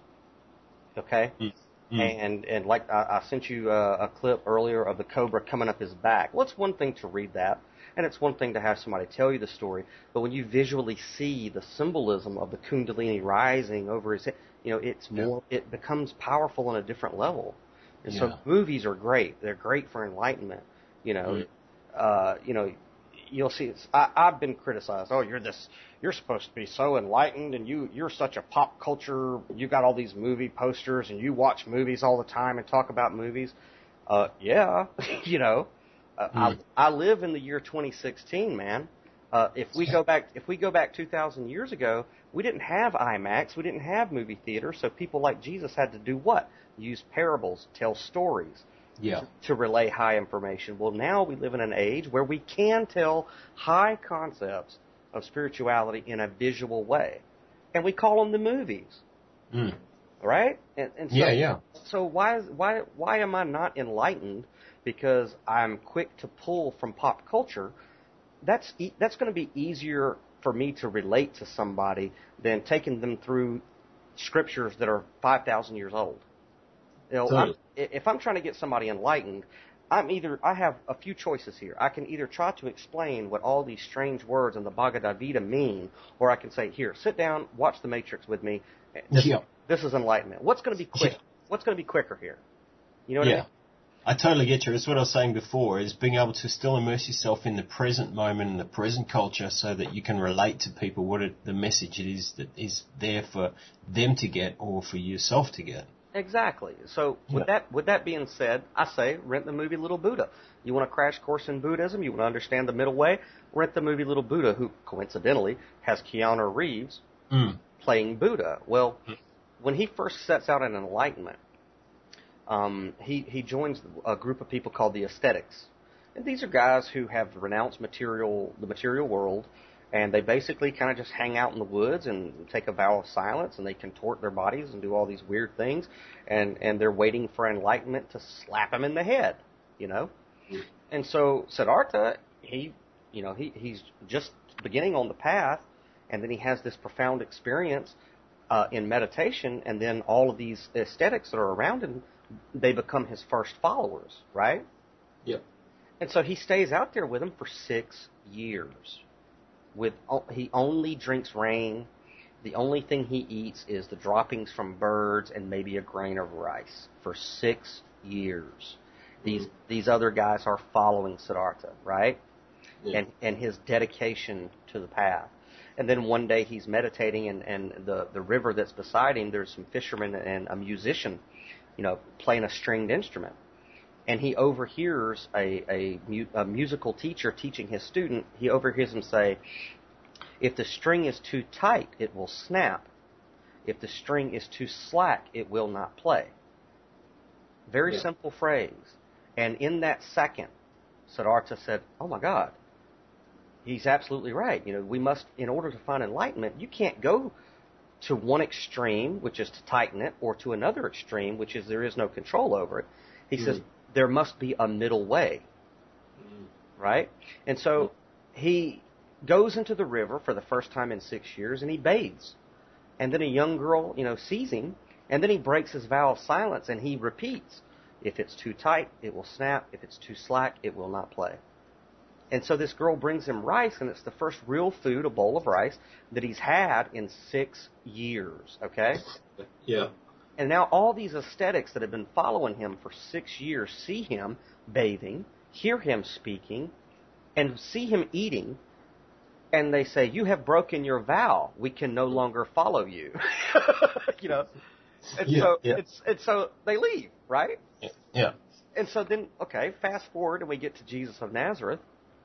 Okay. Mm. Mm. And and like I, I sent you a, a clip earlier of the cobra coming up his back. Well, it's one thing to read that, and it's one thing to have somebody tell you the story. But when you visually see the symbolism of the Kundalini rising over his head, you know, it's more. Yeah. It becomes powerful on a different level. And yeah. so movies are great. They're great for enlightenment. You know, mm. uh, you know, you'll see. It's, I, I've been criticized. Oh, you're this. You're supposed to be so enlightened, and you, you're such a pop culture. You got all these movie posters, and you watch movies all the time and talk about movies. Uh, yeah, you know, uh, mm. I, I live in the year twenty sixteen, man. Uh, if we go back, if we go back two thousand years ago, we didn't have IMAX, we didn't have movie theaters, so people like Jesus had to do what? Use parables, tell stories. Yeah. To, to relay high information. Well, now we live in an age where we can tell high concepts of spirituality in a visual way, and we call them the movies, mm. right? And, and so, yeah, yeah. So why is why why am I not enlightened? Because I'm quick to pull from pop culture. That's e- that's going to be easier for me to relate to somebody than taking them through scriptures that are five thousand years old. You know, I'm, if I'm trying to get somebody enlightened, I'm either, I have a few choices here. I can either try to explain what all these strange words in the Bhagavad Gita mean, or I can say, here, sit down, watch The Matrix with me. This, yeah. this is enlightenment. What's going to be quick? Yeah. What's going to be quicker here? You know what yeah. I mean? I totally get you. It's what I was saying before, is being able to still immerse yourself in the present moment and the present culture so that you can relate to people what it, the message it is that is there for them to get or for yourself to get. Exactly. So with yeah. that with that being said, I say rent the movie Little Buddha. You want a crash course in Buddhism? You want to understand the middle way? Rent the movie Little Buddha, who coincidentally has Keanu Reeves mm. playing Buddha. Well, mm. when he first sets out in enlightenment, um, he he joins a group of people called the Aesthetics, And these are guys who have renounced material, the material world, and they basically kind of just hang out in the woods and take a vow of silence, and they contort their bodies and do all these weird things, and, and they're waiting for enlightenment to slap them in the head, you know? Mm. And so Siddhartha, he, you know, he, he's just beginning on the path, and then he has this profound experience uh, in meditation, and then all of these aesthetics that are around him, they become his first followers, right? Yep. And so he stays out there with them for six years. With he only drinks rain. The only thing he eats is the droppings from birds and maybe a grain of rice for six years. These mm-hmm. these other guys are following Siddhartha, right? Yeah. And and his dedication to the path. And then one day he's meditating, and, and the, the river that's beside him, there's some fishermen and a musician, you know, playing a stringed instrument. And he overhears a, a, mu- a musical teacher teaching his student. He overhears him say, if the string is too tight, it will snap. If the string is too slack, it will not play. Very yeah. simple phrase. And in that second, Siddhartha said, oh my God, he's absolutely right. You know, we must, in order to find enlightenment, you can't go to one extreme, which is to tighten it, or to another extreme, which is there is no control over it. He mm. says, there must be a middle way, mm. right? And so mm. he goes into the river for the first time in six years, and he bathes. And then a young girl, you know, sees him, and then he breaks his vow of silence, and he repeats, if it's too tight, it will snap. If it's too slack, it will not play. And so this girl brings him rice, and it's the first real food, a bowl of rice, that he's had in six years, okay? Yeah. And now all these ascetics that have been following him for six years see him bathing, hear him speaking, and see him eating, and they say, you have broken your vow. We can no longer follow you. You know? And yeah, so yeah. it's and so they leave, right? Yeah. And so then, okay, fast forward, and we get to Jesus of Nazareth.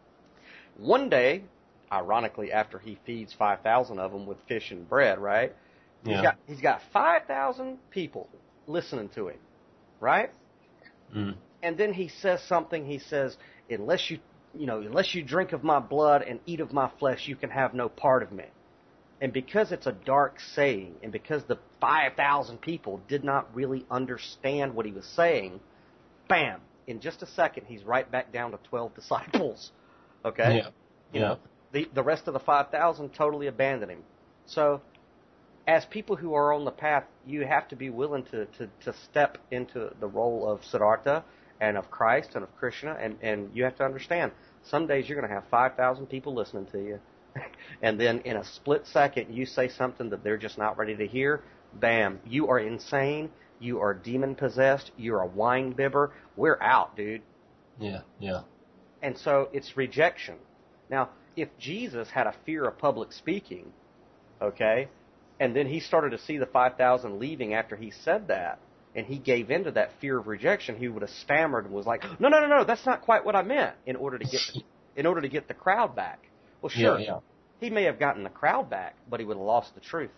One day, ironically, after he feeds five thousand of them with fish and bread, right? He's yeah. got he's got five thousand people listening to him, right? Mm. And then he says something. He says, "Unless you, you know, unless you drink of my blood and eat of my flesh, you can have no part of me." And because it's a dark saying, and because the five thousand people did not really understand what he was saying, bam! In just a second, he's right back down to twelve disciples. Okay? Yeah. You know, the the rest of the five thousand totally abandoned him. So, as people who are on the path, you have to be willing to, to, to step into the role of Siddhartha and of Christ and of Krishna, and, and you have to understand, some days you're going to have five thousand people listening to you, and then in a split second you say something that they're just not ready to hear, bam, you are insane, you are demon-possessed, you're a wine bibber, we're out, dude. Yeah, yeah. And so it's rejection. Now, if Jesus had a fear of public speaking, okay, and then he started to see the five thousand leaving after he said that, and he gave in to that fear of rejection, he would have stammered and was like, no, no, no, no, that's not quite what I meant, in order to get the, in order to get the crowd back. Well, sure, yeah, yeah. he may have gotten the crowd back, but he would have lost the truth.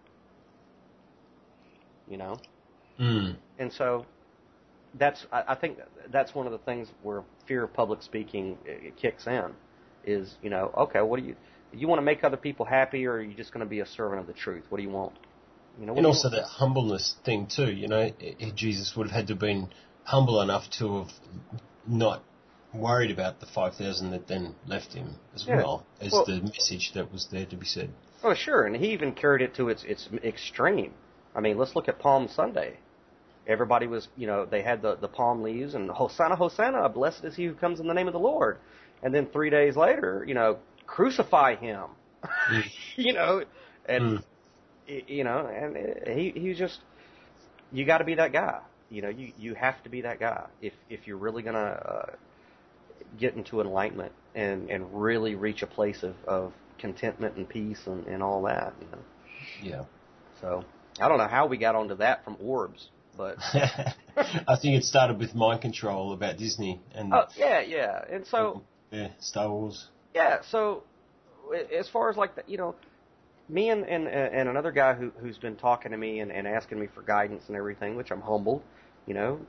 You know? Mm. And so that's, I, I think that's one of the things where fear of public speaking it kicks in, is, you know, okay, what do you, you want to make other people happy, or are you just going to be a servant of the truth? What do you want? You know, and also that humbleness thing too, you know, Jesus would have had to have been humble enough to have not worried about the five thousand that then left him as yeah. well as well, the message that was there to be said. Oh, sure, and he even carried it to its its extreme. I mean, let's look at Palm Sunday. Everybody was, you know, they had the, the palm leaves, and Hosanna, Hosanna, blessed is he who comes in the name of the Lord. And then three days later, you know, crucify him. Mm. You know, and, mm. you know, and he he was just, you got to be that guy. You know, you, you have to be that guy if, if you're really going to uh, get into enlightenment and, and really reach a place of, of contentment and peace and, and all that. You know? Yeah. So, I don't know how we got onto that from orbs. But I think it started with mind control about Disney and oh yeah, yeah, and so yeah, Star Wars. Yeah, so as far as like the, you know, me and, and and another guy who who's been talking to me and, and asking me for guidance and everything, which I'm humbled, you know,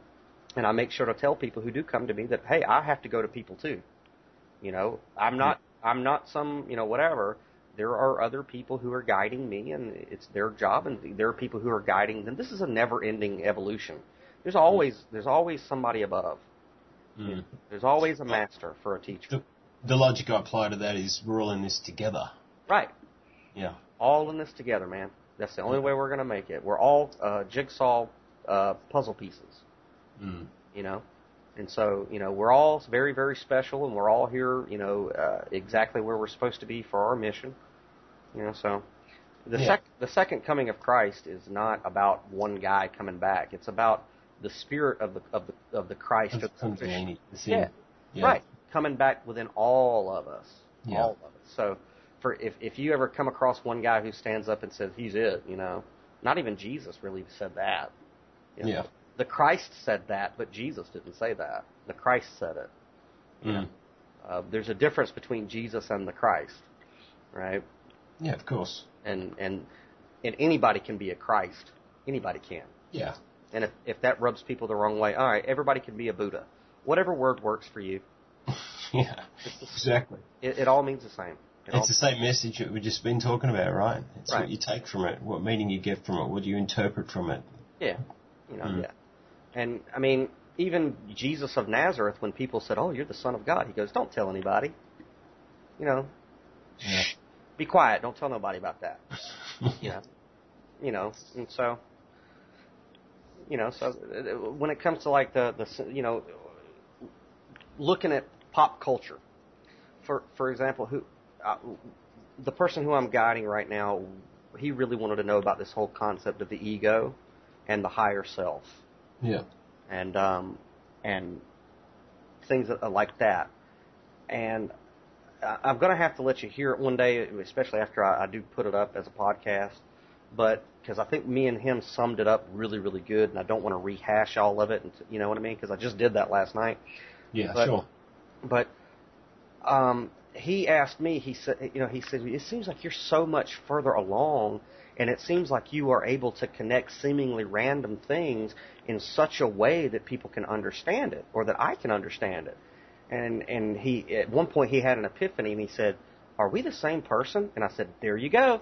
And I make sure to tell people who do come to me that, hey, I have to go to people too. You know, I'm not, I'm not some, you know, whatever. There are other people who are guiding me, and it's their job, and there are people who are guiding them. This is a never-ending evolution. There's always, there's always somebody above. Mm. There's always a master for a teacher. The, the logic I apply to that is we're all in this together. Right. Yeah. All in this together, man. That's the only way we're going to make it. We're all uh, jigsaw uh, puzzle pieces. Mm. You know? And so, you know, we're all very, very special, and we're all here, you know, uh, exactly where we're supposed to be for our mission. You know, so the, yeah. sec- the second coming of Christ is not about one guy coming back. It's about the spirit of the of the of the Christ. Of the yeah. yeah, right, coming back within all of us, yeah. all of us. So, for if if you ever come across one guy who stands up and says he's it, you know, not even Jesus really said that. You know? Yeah. The Christ said that, but Jesus didn't say that. The Christ said it. You mm. know? uh, there's a difference between Jesus and the Christ, right? Yeah, of course. And and and anybody can be a Christ. Anybody can. Yeah. And if if that rubs people the wrong way, all right, everybody can be a Buddha. Whatever word works for you. yeah. Exactly. It, it all means the same. It it's all, the same message that we've just been talking about, right? It's right. what you take from it, what meaning you get from it, what you interpret from it. Yeah. You know, mm. yeah. And I mean, even Jesus of Nazareth, when people said, "Oh, you're the Son of God," he goes, "Don't tell anybody." You know. Yeah. Be quiet. Don't tell nobody about that. you know, you know, and so, you know, so when it comes to like the, the you know, looking at pop culture, for for example, who uh, the person who I'm guiding right now, he really wanted to know about this whole concept of the ego and the higher self. Yeah. And um, and things like that, and I'm going to have to let you hear it one day, especially after I, I do put it up as a podcast, but because I think me and him summed it up really, really good, and I don't want to rehash all of it, and you know what I mean, because I just did that last night. Yeah, but, sure. But um, he asked me, he said, you know, he said, it seems like you're so much further along, and it seems like you are able to connect seemingly random things in such a way that people can understand it, or that I can understand it. And and he at one point he had an epiphany, and he said, "Are we the same person?" And I said, "There you go."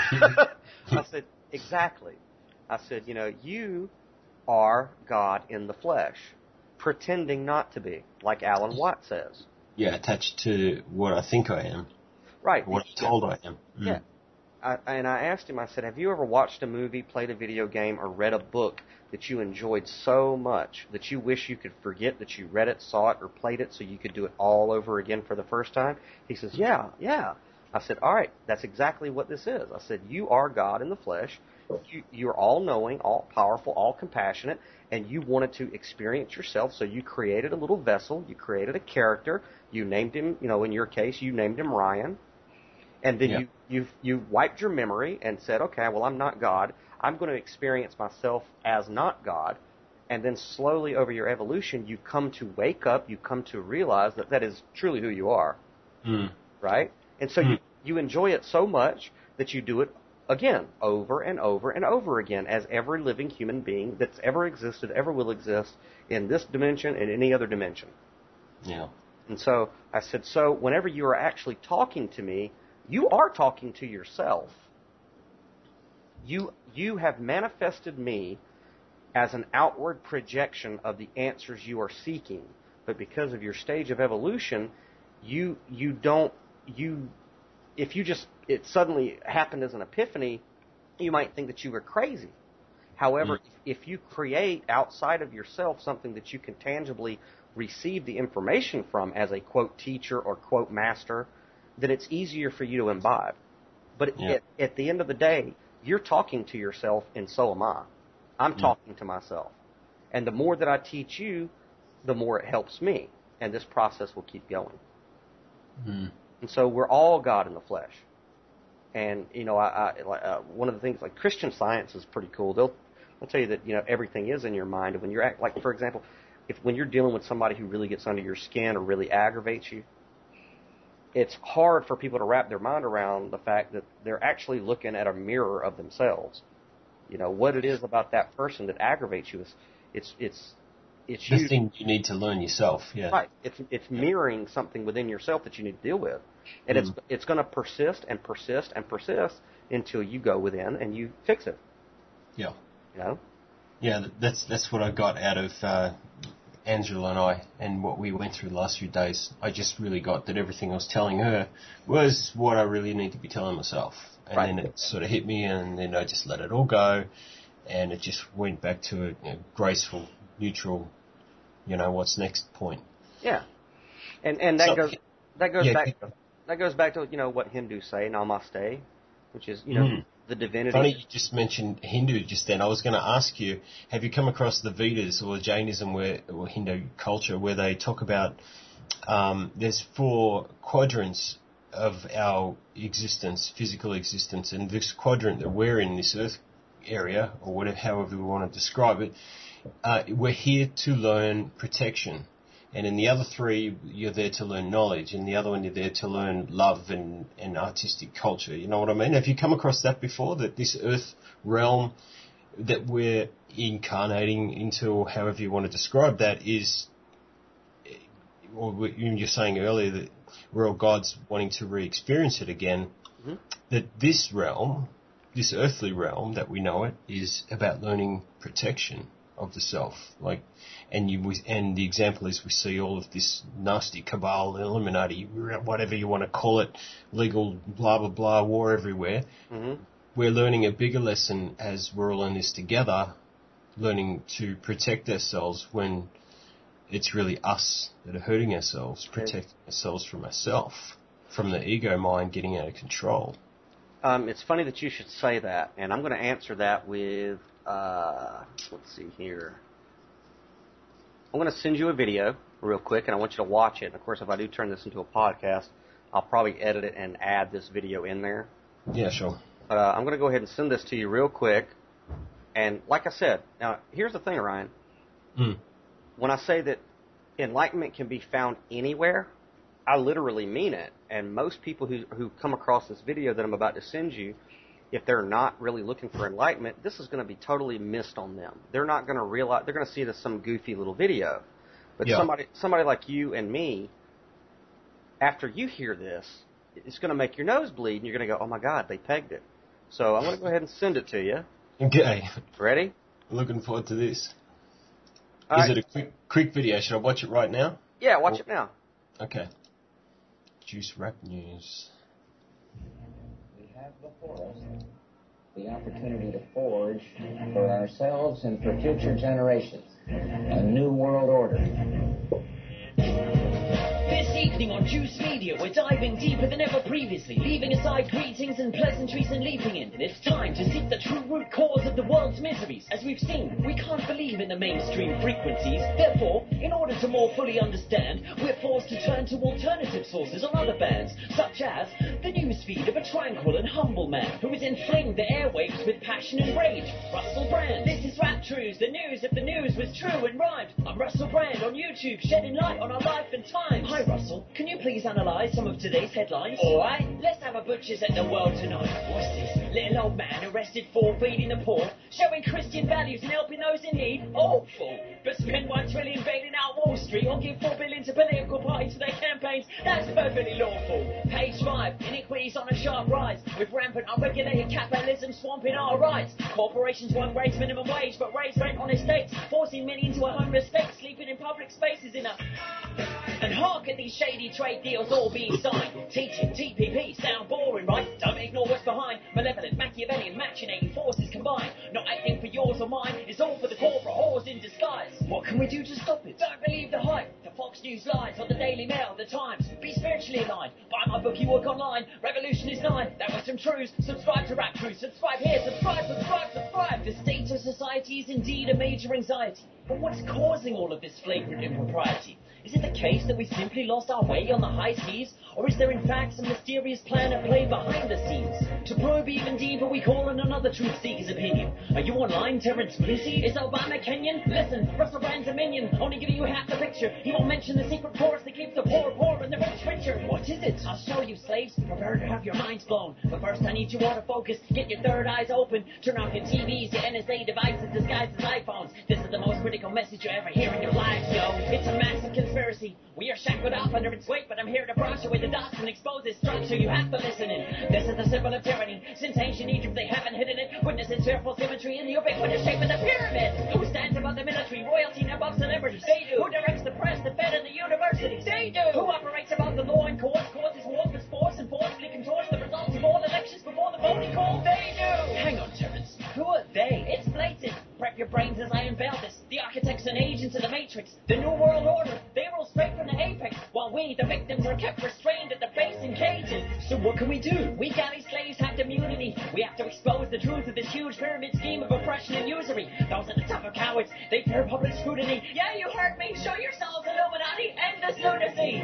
I said, "Exactly." I said, "You know, you are God in the flesh, pretending not to be, like Alan Watt says." Yeah, attached to what I think I am. Right. What I'm told I am. Mm. Yeah. I, and I asked him, I said, "Have you ever watched a movie, played a video game, or read a book that you enjoyed so much that you wish you could forget that you read it, saw it, or played it so you could do it all over again for the first time?" He says, "Yeah, yeah." I said, "All right, that's exactly what this is." I said, "You are God in the flesh. You, you're all-knowing, all-powerful, all-compassionate, and you wanted to experience yourself, so you created a little vessel. You created a character. You named him, you know, in your case, you named him Ryan. And then yeah. you, you you wiped your memory and said, okay, well, I'm not God. I'm going to experience myself as not God. And then slowly over your evolution, you come to wake up, you come to realize that that is truly who you are, mm. right? And so mm. you, you enjoy it so much that you do it again, over and over and over again, as every living human being that's ever existed, ever will exist in this dimension and any other dimension." Yeah. And so I said, so whenever you are actually talking to me, you are talking to yourself. You you have manifested me as an outward projection of the answers you are seeking. But because of your stage of evolution, you you don't you if you just it suddenly happened as an epiphany, you might think that you were crazy. However, mm. if you create outside of yourself something that you can tangibly receive the information from as a quote teacher or quote master, then it's easier for you to imbibe. But yeah. at, at the end of the day, you're talking to yourself, and so am I. I'm mm. talking to myself. And the more that I teach you, the more it helps me. And this process will keep going. Mm. And so we're all God in the flesh. And, you know, I, I, uh, one of the things, like Christian Science is pretty cool. They'll, they'll tell you that, you know, everything is in your mind. And when you're, act, like, for example, if when you're dealing with somebody who really gets under your skin or really aggravates you, it's hard for people to wrap their mind around the fact that they're actually looking at a mirror of themselves. You know, what it is about that person that aggravates you is, it's, it's, it's the you, thing you need to learn yourself. Yeah. Right. It's it's mirroring something within yourself that you need to deal with, and mm. it's it's going to persist and persist and persist until you go within and you fix it. Yeah. You know. Yeah, that's that's what I got out of uh, Angela and I, and what we went through the last few days. I just really got that everything I was telling her was what I really need to be telling myself, and right. then it sort of hit me, and then I just let it all go, and it just went back to a you know, graceful, neutral, you know, what's next point. Yeah, and and that so, goes that goes yeah, back yeah. that goes back to you know what Hindus say, Namaste, which is you know. Mm. The divinity. Funny you just mentioned Hindu just then. I was going to ask you, have you come across the Vedas or Jainism where, or Hindu culture where they talk about um, there's four quadrants of our existence, physical existence, and this quadrant that we're in, this earth area, or whatever, however we want to describe it, uh, we're here to learn protection. And in the other three, you're there to learn knowledge. And the other one, you're there to learn love and, and artistic culture. You know what I mean? Have you come across that before? That this earth realm that we're incarnating into, or however you want to describe that, is, or you're saying earlier that we're all gods wanting to re-experience it again, mm-hmm. that this realm, this earthly realm that we know it, is about learning protection of the self, like, and you and the example is we see all of this nasty cabal, Illuminati, whatever you want to call it, legal blah blah blah, war everywhere. Mm-hmm. We're learning a bigger lesson as we're all in this together, learning to protect ourselves when it's really us that are hurting ourselves, protecting ourselves from ourselves, from the ego mind getting out of control. Um, it's funny that you should say that, and I'm going to answer that with. Uh, let's see here. I'm going to send you a video real quick, and I want you to watch it. And of course, if I do turn this into a podcast, I'll probably edit it and add this video in there. Yeah, sure. But uh, I'm going to go ahead and send this to you real quick. And like I said, now here's the thing, Ryan. Mm. When I say that enlightenment can be found anywhere, I literally mean it. And most people who who come across this video that I'm about to send you, if they're not really looking for enlightenment, this is going to be totally missed on them. They're not going to realize, they're going to see it as some goofy little video. But yeah. somebody somebody like you and me, after you hear this, it's going to make your nose bleed, and you're going to go, oh my God, they pegged it. So I'm going to go ahead and send it to you. Okay. Ready? Looking forward to this. All is right. it a quick quick video? Should I watch it right now? Yeah, watch or, it now. Okay. Juice Rap News. We have before us the opportunity to forge for ourselves and for future generations a new world order. This evening on Juice Media, we're diving deeper than ever previously, leaving aside greetings and pleasantries and leaping in. It's time to seek the true root cause of the world's miseries. As we've seen, we can't believe in the mainstream frequencies. Therefore, in order to more fully understand, we're forced to turn to alternative sources on other bands, such as the newsfeed of a tranquil and humble man who has inflamed the airwaves with passion and rage, Russell Brand. This is Rap Truths, the news if the news was true and rhymed. I'm Russell Brand on YouTube, shedding light on our life and times. Hi Russell, can you please analyse some of today's headlines? Alright, let's have a butcher's at the world tonight. What's this? Little old man arrested for feeding the poor, showing Christian values and helping those in need? Awful. But spend one trillion bailing out Wall Street or give four billion to political parties for their campaigns? That's perfectly lawful. Page five, inequities on a sharp rise, with rampant unregulated capitalism swamping our rights. Corporations won't raise minimum wage, but raise rent on estates, forcing many into a homeless state, sleeping in public spaces in a... And hark at these shady trade deals all being signed. Teaching T P P sound boring, right? Don't ignore what's behind. Malevolent, Machiavellian, machinating forces combined. Not acting for yours or mine, it's all for the corporate whores in disguise. What can we do to stop it? Don't believe the hype, the Fox News lies, or the Daily Mail, the Times. Be spiritually aligned. Buy my book, you work online. Revolution is nigh. That was some truths. Subscribe to Rap Truths. Subscribe here. Subscribe, subscribe, subscribe. The state of society is indeed a major anxiety. But what's causing all of this flagrant impropriety? Is it the case that we simply lost our way on the high seas? Or is there in fact some mysterious plan at play behind the scenes? To probe even deeper, we call in another truth seeker's opinion. Are you online, Terrence Blissey? Is Obama Kenyan? Listen, Russell Brand's a minion, only giving you half the picture. He won't mention the secret force that keeps the poor poor and the rich richer. What is it? I'll show you, slaves. Prepare to have your minds blown. But first I need you all to focus. Get your third eyes open. Turn off your T Vs, your N S A devices disguised as iPhones. This is the most political message you ever hear in your lives, yo. It's a massive conspiracy. We are shackled up under its weight, but I'm here to brush away the dust and expose its structure. You have to listen in. This is the symbol of tyranny. Since ancient Egypt, they haven't hidden it. Witness its fearful symmetry in the ubiquitous shape of the pyramid. Who stands above the military, royalty, and above celebrities? They do. Who directs the press, the Fed, and the universities? They do. Who operates above the law and courts, causes wars with force, and forcefully controls the results of all elections before the voting call? They do. Hang on, Terrence. Who are they? It's blatant. Prep your brains as I unveil this. The architects and agents of the Matrix. The New World Order. They roll straight from the apex, while we, the victims, are kept restrained at the base in cages. So what can we do? We galley slaves have immunity. We have to expose the truth of this huge pyramid scheme of oppression and usury. Those are the tougher cowards. They fear public scrutiny. Yeah, you heard me. Show yourselves, Illuminati. End this lunacy.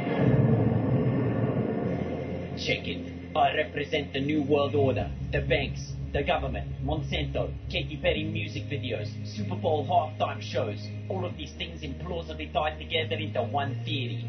Check it. I represent the New World Order. The banks. The government, Monsanto, Katy Perry music videos, Super Bowl halftime shows, all of these things implausibly tied together into one theory.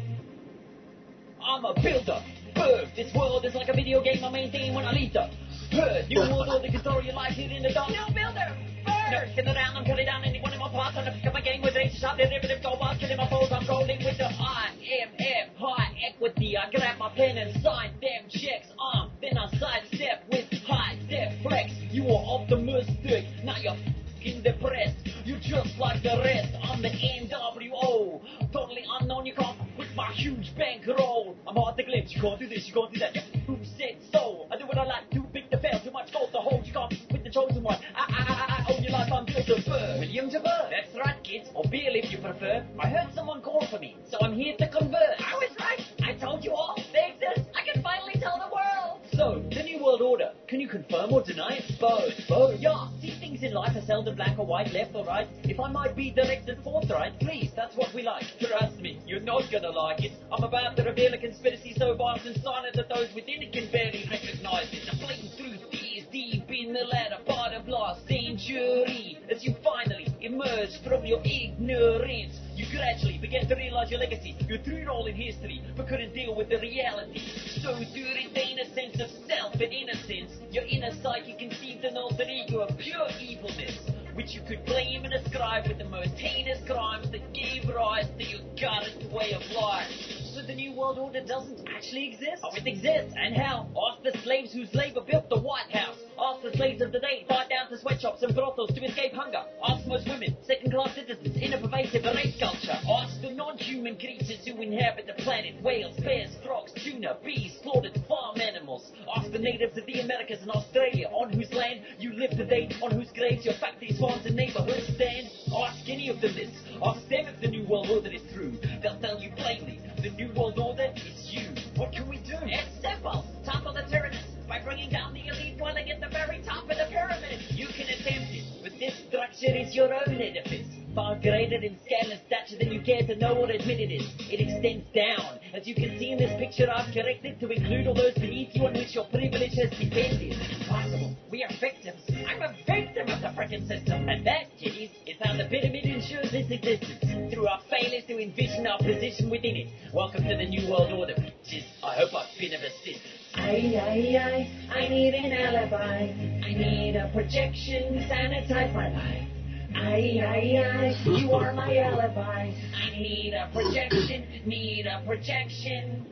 I'm a builder. Birth. This world is like a video game I maintain when I lead up. Heard. New World Order can throw your life here in the dark. No builder. Birth. Get it down, I'm cutting down anyone in my path. I'm pick up my game with razor sharp derivative. Go on, killing my foes. I'm rolling with the I M F high equity. I grab my pen and sign them checks. Um, then I sidestep with high step flex. You are optimistic, now you're f***ing depressed. You're just like the rest. I'm the N W O. Totally unknown, you can't f- with my huge bankroll. I'm hard to glimpse, you can't do this, you can't do that. Yeah, who said so? I do what I like, too big to fail, too much gold to hold. You can't f- with the chosen one. I, I, I, I own your life, I'm built to burn. William Jabber, that's right, kids, or Bill if you prefer. I heard someone call for me, so I'm here to convert. I was right, I told you all, they exist, I can finally tell the world. So, the New World Order, can you confirm or deny it? Both, both, yeah. See, things in life are seldom black or white, left or right. If I might be direct and forthright, please, that's what we like. Trust me, you're not gonna like it. I'm about to reveal a conspiracy so vast and silent that those within it can barely recognize it. The blatant truth is deep in the latter part of last century. As you finally emerge from your ignorance, you gradually began to realize your legacy. You threw it all in history, but couldn't deal with the reality. So to retain a sense of self and innocence, your inner psyche conceived an alter ego of pure evilness, which you could blame and ascribe with the most heinous crimes that gave rise to your current way of life. So the New World Order doesn't actually exist? Oh, it exists, and how? Ask the slaves whose labor built the White House. Ask the slaves of the day, fight down to sweatshops and brothels to escape hunger. Ask most women, second-class citizens, in a pervasive race culture. Ask the non-human creatures who inhabit the planet, whales, bears, frogs, tuna, bees, slaughtered farm animals. Ask the natives of the Americas and Australia, on whose land you live today, on whose graves your factories, farms, and neighborhoods stand. Ask any of them this. Ask them if the New World Order is true. They'll tell you plainly, the New World Order is you. What can we do? It's simple. Topple the tyrannists by bringing down the elite dwelling at the very top of the pyramid. You can attempt it, but this structure is your own edifice. Far greater in scale and stature than you care to know or admit it is. It extends down. As you can see in this picture, I've corrected to include all those beneath you on which your privilege has depended. Impossible. We are victims. I'm a victim of the frickin' system. And that, kiddies, is how the pyramid ensures its existence. Through our failures to envision our position within it. Welcome to the New World Order, bitches. I hope I've been of assistance. I, I, I, I need an alibi. I need a projection to sanitize my life. I, I, I, you are my alibi. I need a projection, need a projection.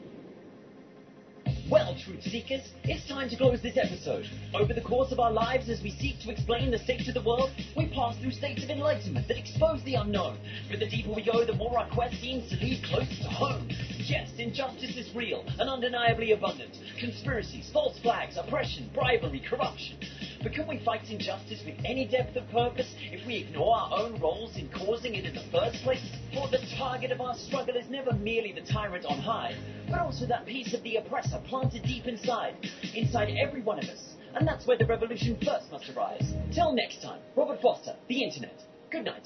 Well, truth seekers, it's time to close this episode. Over the course of our lives, as we seek to explain the state of the world, we pass through states of enlightenment that expose the unknown. But the deeper we go, the more our quest seems to lead closer to home. Yes, injustice is real and undeniably abundant. Conspiracies, false flags, oppression, bribery, corruption. But can we fight injustice with any depth of purpose if we ignore our own roles in causing it in the first place? For the target of our struggle is never merely the tyrant on high, but also that piece of the oppressor planted deep inside, inside every one of us. And that's where the revolution first must arise. Till next time, Robert Foster, The Internet. Good night.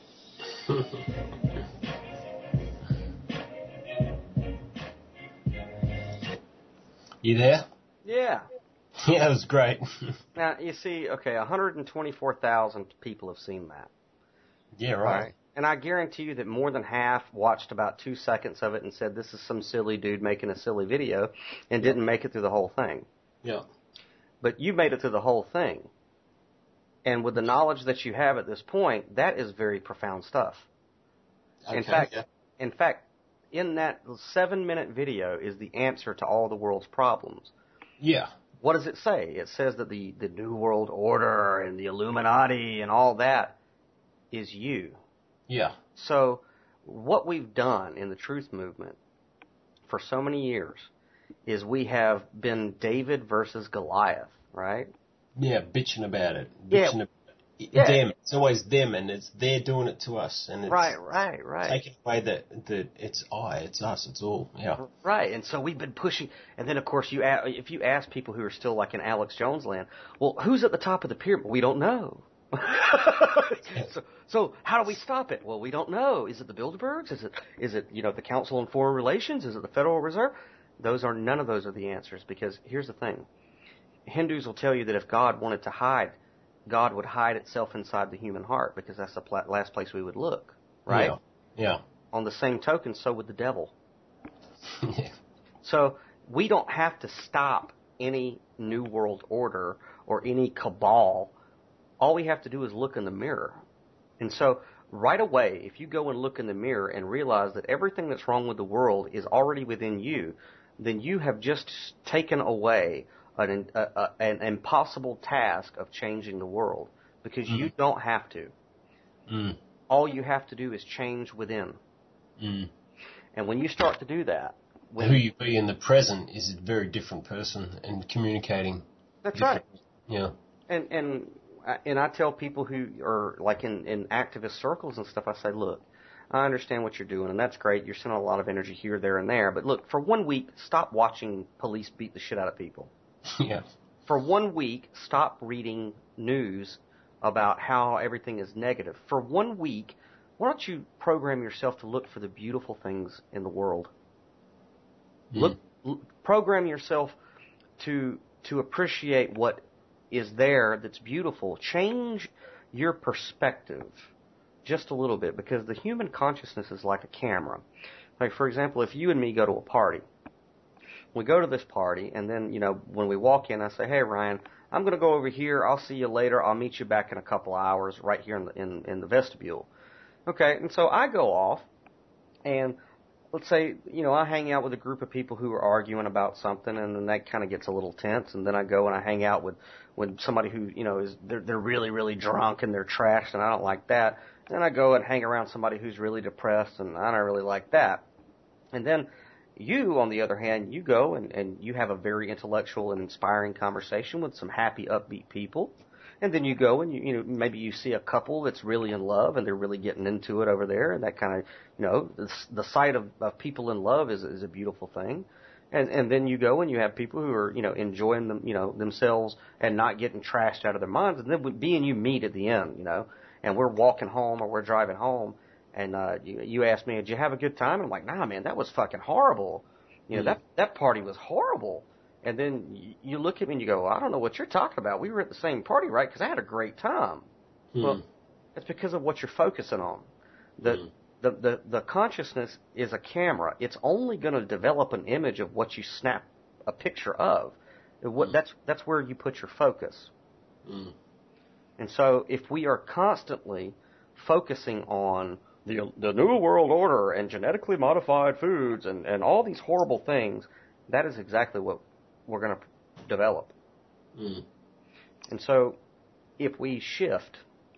You there? Yeah. Yeah, that was great. Now, you see, okay, one hundred twenty-four thousand people have seen that. Yeah, right. Right. And I guarantee you that more than half watched about two seconds of it and said, this is some silly dude making a silly video, and didn't make it through the whole thing. Yeah. But you made it through the whole thing. And with the knowledge that you have at this point, that is very profound stuff. Okay, in fact, yeah. in fact, in that seven-minute video is the answer to all the world's problems. Yeah. What does it say? It says that the, the New World Order and the Illuminati and all that is you. Yeah. So what we've done in the truth movement for so many years is we have been David versus Goliath, right? Yeah, bitching about it. Yeah. Bitching about it. Yeah. Them. It's always them, and it's they're doing it to us. And it's Right, right, right. taking away that, that it's I, it's us, it's all. Yeah. Right, and so we've been pushing, and then of course you, a- if you ask people who are still like in Alex Jones land, well, who's at the top of the pyramid? We don't know. so, so how do we stop it? Well, we don't know. Is it the Bilderbergs? Is it, is it, you know, the Council on Foreign Relations? Is it the Federal Reserve? Those are, none of those are the answers, because here's the thing. Hindus will tell you that if God wanted to hide, God would hide itself inside the human heart, because that's the pla- last place we would look, right? Yeah. Yeah. On the same token, so would the devil. Yeah. So we don't have to stop any New World Order or any cabal. All we have to do is look in the mirror. And so right away, if you go and look in the mirror and realize that everything that's wrong with the world is already within you, then you have just taken away an, a, a, an impossible task of changing the world, because mm. you don't have to. Mm. All you have to do is change within. Mm. And when you start to do that, when who you be in the present is a very different person, and communicating. That's right. Yeah. And and and I tell people who are like in, in activist circles and stuff, I say, look, I understand what you're doing, and that's great. You're sending a lot of energy here, there, and there. But look, for one week, stop watching police beat the shit out of people. Yeah. For one week, stop reading news about how everything is negative. For one week, why don't you program yourself to look for the beautiful things in the world? Mm. Look, l- program yourself to to appreciate what is there that's beautiful. Change your perspective just a little bit, because the human consciousness is like a camera. Like, for example, if you and me go to a party, we go to this party, and then, you know, when we walk in, I say, hey, Ryan, I'm going to go over here. I'll see you later. I'll meet you back in a couple of hours right here in the, in, in the vestibule. Okay, and so I go off, and let's say, you know, I hang out with a group of people who are arguing about something, and then that kind of gets a little tense, and then I go and I hang out with, with somebody who, you know, is they're, they're really, really drunk and they're trashed, and I don't like that. Then I go and hang around somebody who's really depressed, and I don't really like that. And then you, on the other hand, you go and, and you have a very intellectual and inspiring conversation with some happy, upbeat people. And then you go and you, you know, maybe you see a couple that's really in love and they're really getting into it over there, and that kind of, you know, the, the sight of, of people in love is is a beautiful thing. And and then you go and you have people who are, you know, enjoying them, you know, themselves and not getting trashed out of their minds. And then me and you meet at the end, you know, and we're walking home or we're driving home, and uh, you you ask me, did you have a good time? And I'm like, nah, man, that was fucking horrible. You know, mm. that that party was horrible. And then you look at me and you go, I don't know what you're talking about. We were at the same party, right? Because I had a great time. Hmm. Well, it's because of what you're focusing on. The, hmm. the, the, the consciousness is a camera. It's only going to develop an image of what you snap a picture of. What, hmm. That's that's where you put your focus. Hmm. And so if we are constantly focusing on the, the New World Order and genetically modified foods and, and all these horrible things, that is exactly what we're going to develop. Mm. And so if we shift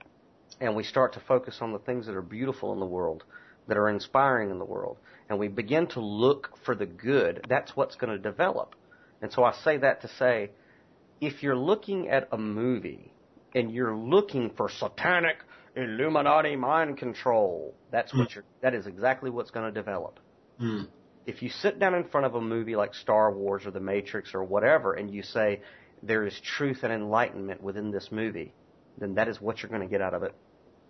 and we start to focus on the things that are beautiful in the world, that are inspiring in the world, and we begin to look for the good, that's what's going to develop. And so I say that to say, if you're looking at a movie and you're looking for satanic Illuminati mind control, that's mm. what you're, that is exactly what's going to develop. Mm. If you sit down in front of a movie like Star Wars or The Matrix or whatever, and you say, there is truth and enlightenment within this movie, then that is what you're going to get out of it.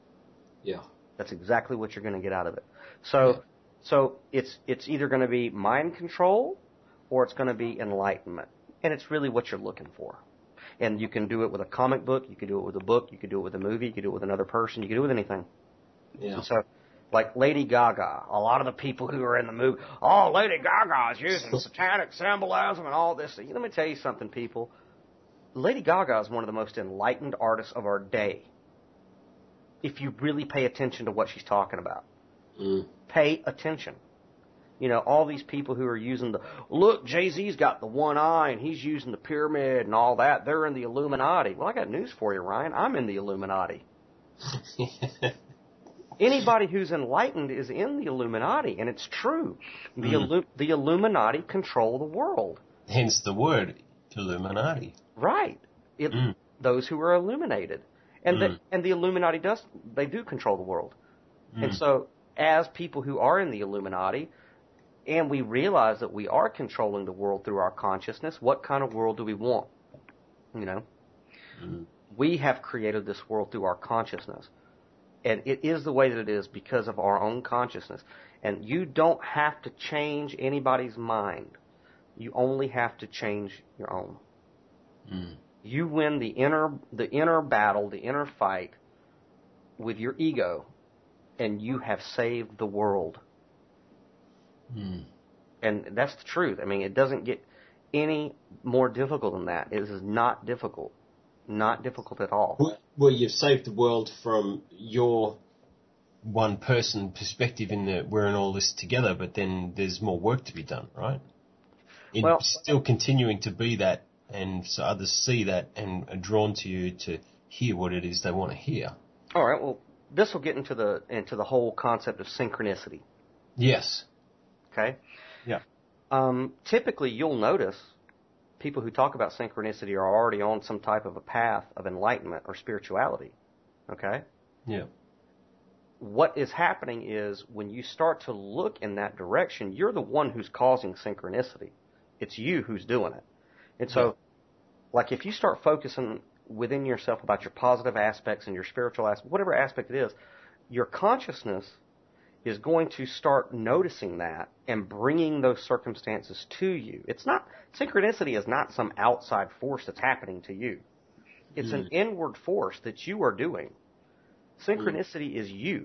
Yeah. That's exactly what you're going to get out of it. So, yeah. so it's, it's either going to be mind control or it's going to be enlightenment. And it's really what you're looking for. And you can do it with a comic book, you can do it with a book, you can do it with a movie, you can do it with another person, you can do it with anything. Yeah. And so, like Lady Gaga, a lot of the people who are in the movie, oh, Lady Gaga is using satanic symbolism and all this. Let me tell you something, people. Lady Gaga is one of the most enlightened artists of our day. If you really pay attention to what she's talking about. Mm. Pay attention. You know, all these people who are using the, look, Jay-Z's got the one eye and he's using the pyramid and all that. They're in the Illuminati. Well, I got news for you, Ryan. I'm in the Illuminati. Anybody who's enlightened is in the Illuminati, and it's true. The, Mm. Illu- the Illuminati control the world. Hence the word Illuminati. Right. It, Mm. Those who are illuminated. And, Mm. the, and the Illuminati does, they do control the world. Mm. And so, as people who are in the Illuminati, and we realize that we are controlling the world through our consciousness, what kind of world do we want? You know? Mm. We have created this world through our consciousness. And it is the way that it is because of our own consciousness. And you don't have to change anybody's mind. You only have to change your own. Mm. You win the inner, the inner battle, the inner fight with your ego, and you have saved the world. Mm. And that's the truth. I mean, it doesn't get any more difficult than that. It is not difficult. Not difficult at all. Well, well, you've saved the world from your one person perspective in that we're in all this together, but then there's more work to be done, right? In Well- still continuing to be that, and so others see that and are drawn to you to hear what it is they want to hear. All right. Well, this will get into the into the whole concept of synchronicity. Yes. Okay. Yeah. Um, typically, you'll notice people who talk about synchronicity are already on some type of a path of enlightenment or spirituality. Okay? Yeah. What is happening is when you start to look in that direction, you're the one who's causing synchronicity. It's you who's doing it. And so, Yeah. like if you start focusing within yourself about your positive aspects and your spiritual aspect, whatever aspect it is, your consciousness is going to start noticing that and bringing those circumstances to you. It's not, synchronicity is not some outside force that's happening to you. It's Mm. an inward force that you are doing. Synchronicity is you.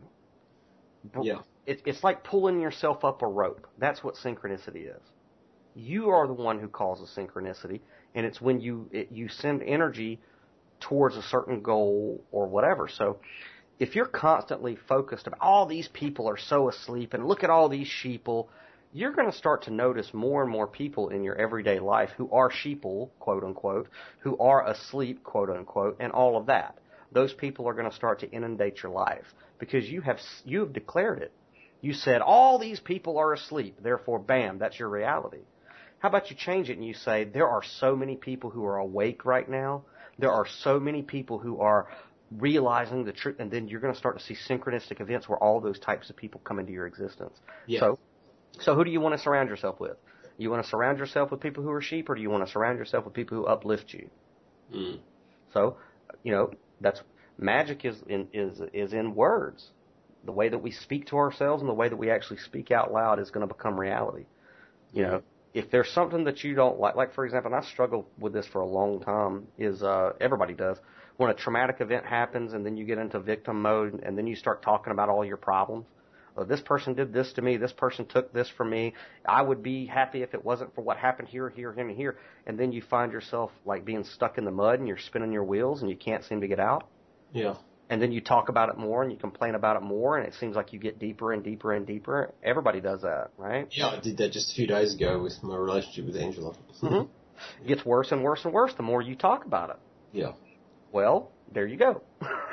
Br- Yeah. It, it's like pulling yourself up a rope. That's what synchronicity is. You are the one who causes synchronicity, and it's when you it, you send energy towards a certain goal or whatever. So if you're constantly focused about all these people are so asleep and look at all these sheeple, you're going to start to notice more and more people in your everyday life who are sheeple, quote unquote, who are asleep, quote unquote, and all of that. Those people are going to start to inundate your life because you have you have declared it. You said all these people are asleep, therefore, bam, that's your reality. How about you change it and you say there are so many people who are awake right now. There are so many people who are realizing the truth, and then you're going to start to see synchronistic events where all those types of people come into your existence. Yeah. So, so who do you want to surround yourself with? You want to surround yourself with people who are sheep, or do you want to surround yourself with people who uplift you? Mm. So, you know, that's magic is in is is in words. The way that we speak to ourselves and the way that we actually speak out loud is going to become reality. You know, if there's something that you don't like, like for example, and I struggled with this for a long time, is uh, everybody does. When a traumatic event happens and then you get into victim mode and then you start talking about all your problems. Oh, this person did this to me. This person took this from me. I would be happy if it wasn't for what happened here, here, here, and here. And then you find yourself like being stuck in the mud and you're spinning your wheels and you can't seem to get out. Yeah. And then you talk about it more and you complain about it more and it seems like you get deeper and deeper and deeper. Everybody does that, right? Yeah, I did that just a few days ago with my relationship with Angela. Mm-hmm. It gets worse and worse and worse the more you talk about it. Yeah. Well, there you go.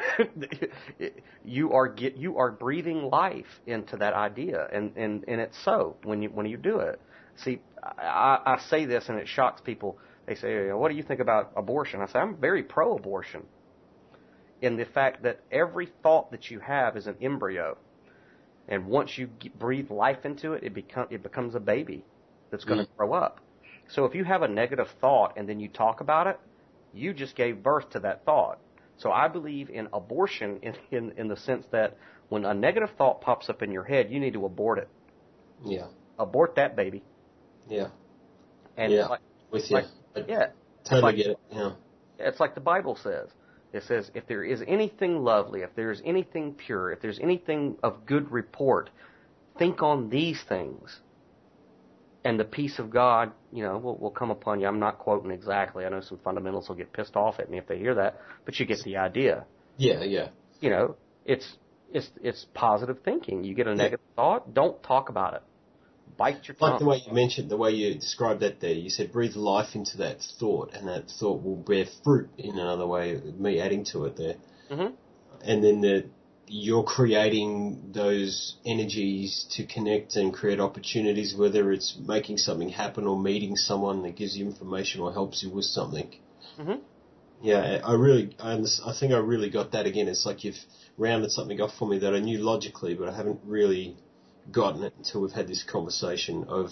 you are get you are breathing life into that idea, and, and, and it's so when you when you do it. See, I, I say this and it shocks people. They say, "What do you think about abortion?" I say, "I'm very pro-abortion." In the fact that every thought that you have is an embryo, and once you get, breathe life into it, it become it becomes a baby that's going to mm. grow up. So if you have a negative thought and then you talk about it, you just gave birth to that thought. So I believe in abortion in, in, in the sense that when a negative thought pops up in your head, you need to abort it. Yeah. Abort that baby. Yeah. And yeah. Like, with you. Like, I yeah. totally like, get it. Yeah. It's like the Bible says. It says, if there is anything lovely, if there is anything pure, if there's anything of good report, think on these things. and the peace of God, you know, will, will come upon you. I'm not quoting exactly. I know some fundamentals will get pissed off at me if they hear that, but you get the idea. Yeah, yeah. You know, it's it's it's positive thinking. You get a negative yeah. thought, don't talk about it. Bite your tongue. Like the way you mentioned, the way you described that there, you said breathe life into that thought, and that thought will bear fruit in another way, me adding to it there. Mm-hmm. And then the you're creating those energies to connect and create opportunities, whether it's making something happen or meeting someone that gives you information or helps you with something. Mm-hmm. Yeah, I really, I, I think I really got that again. It's like you've rounded something off for me that I knew logically, but I haven't really gotten it until we've had this conversation of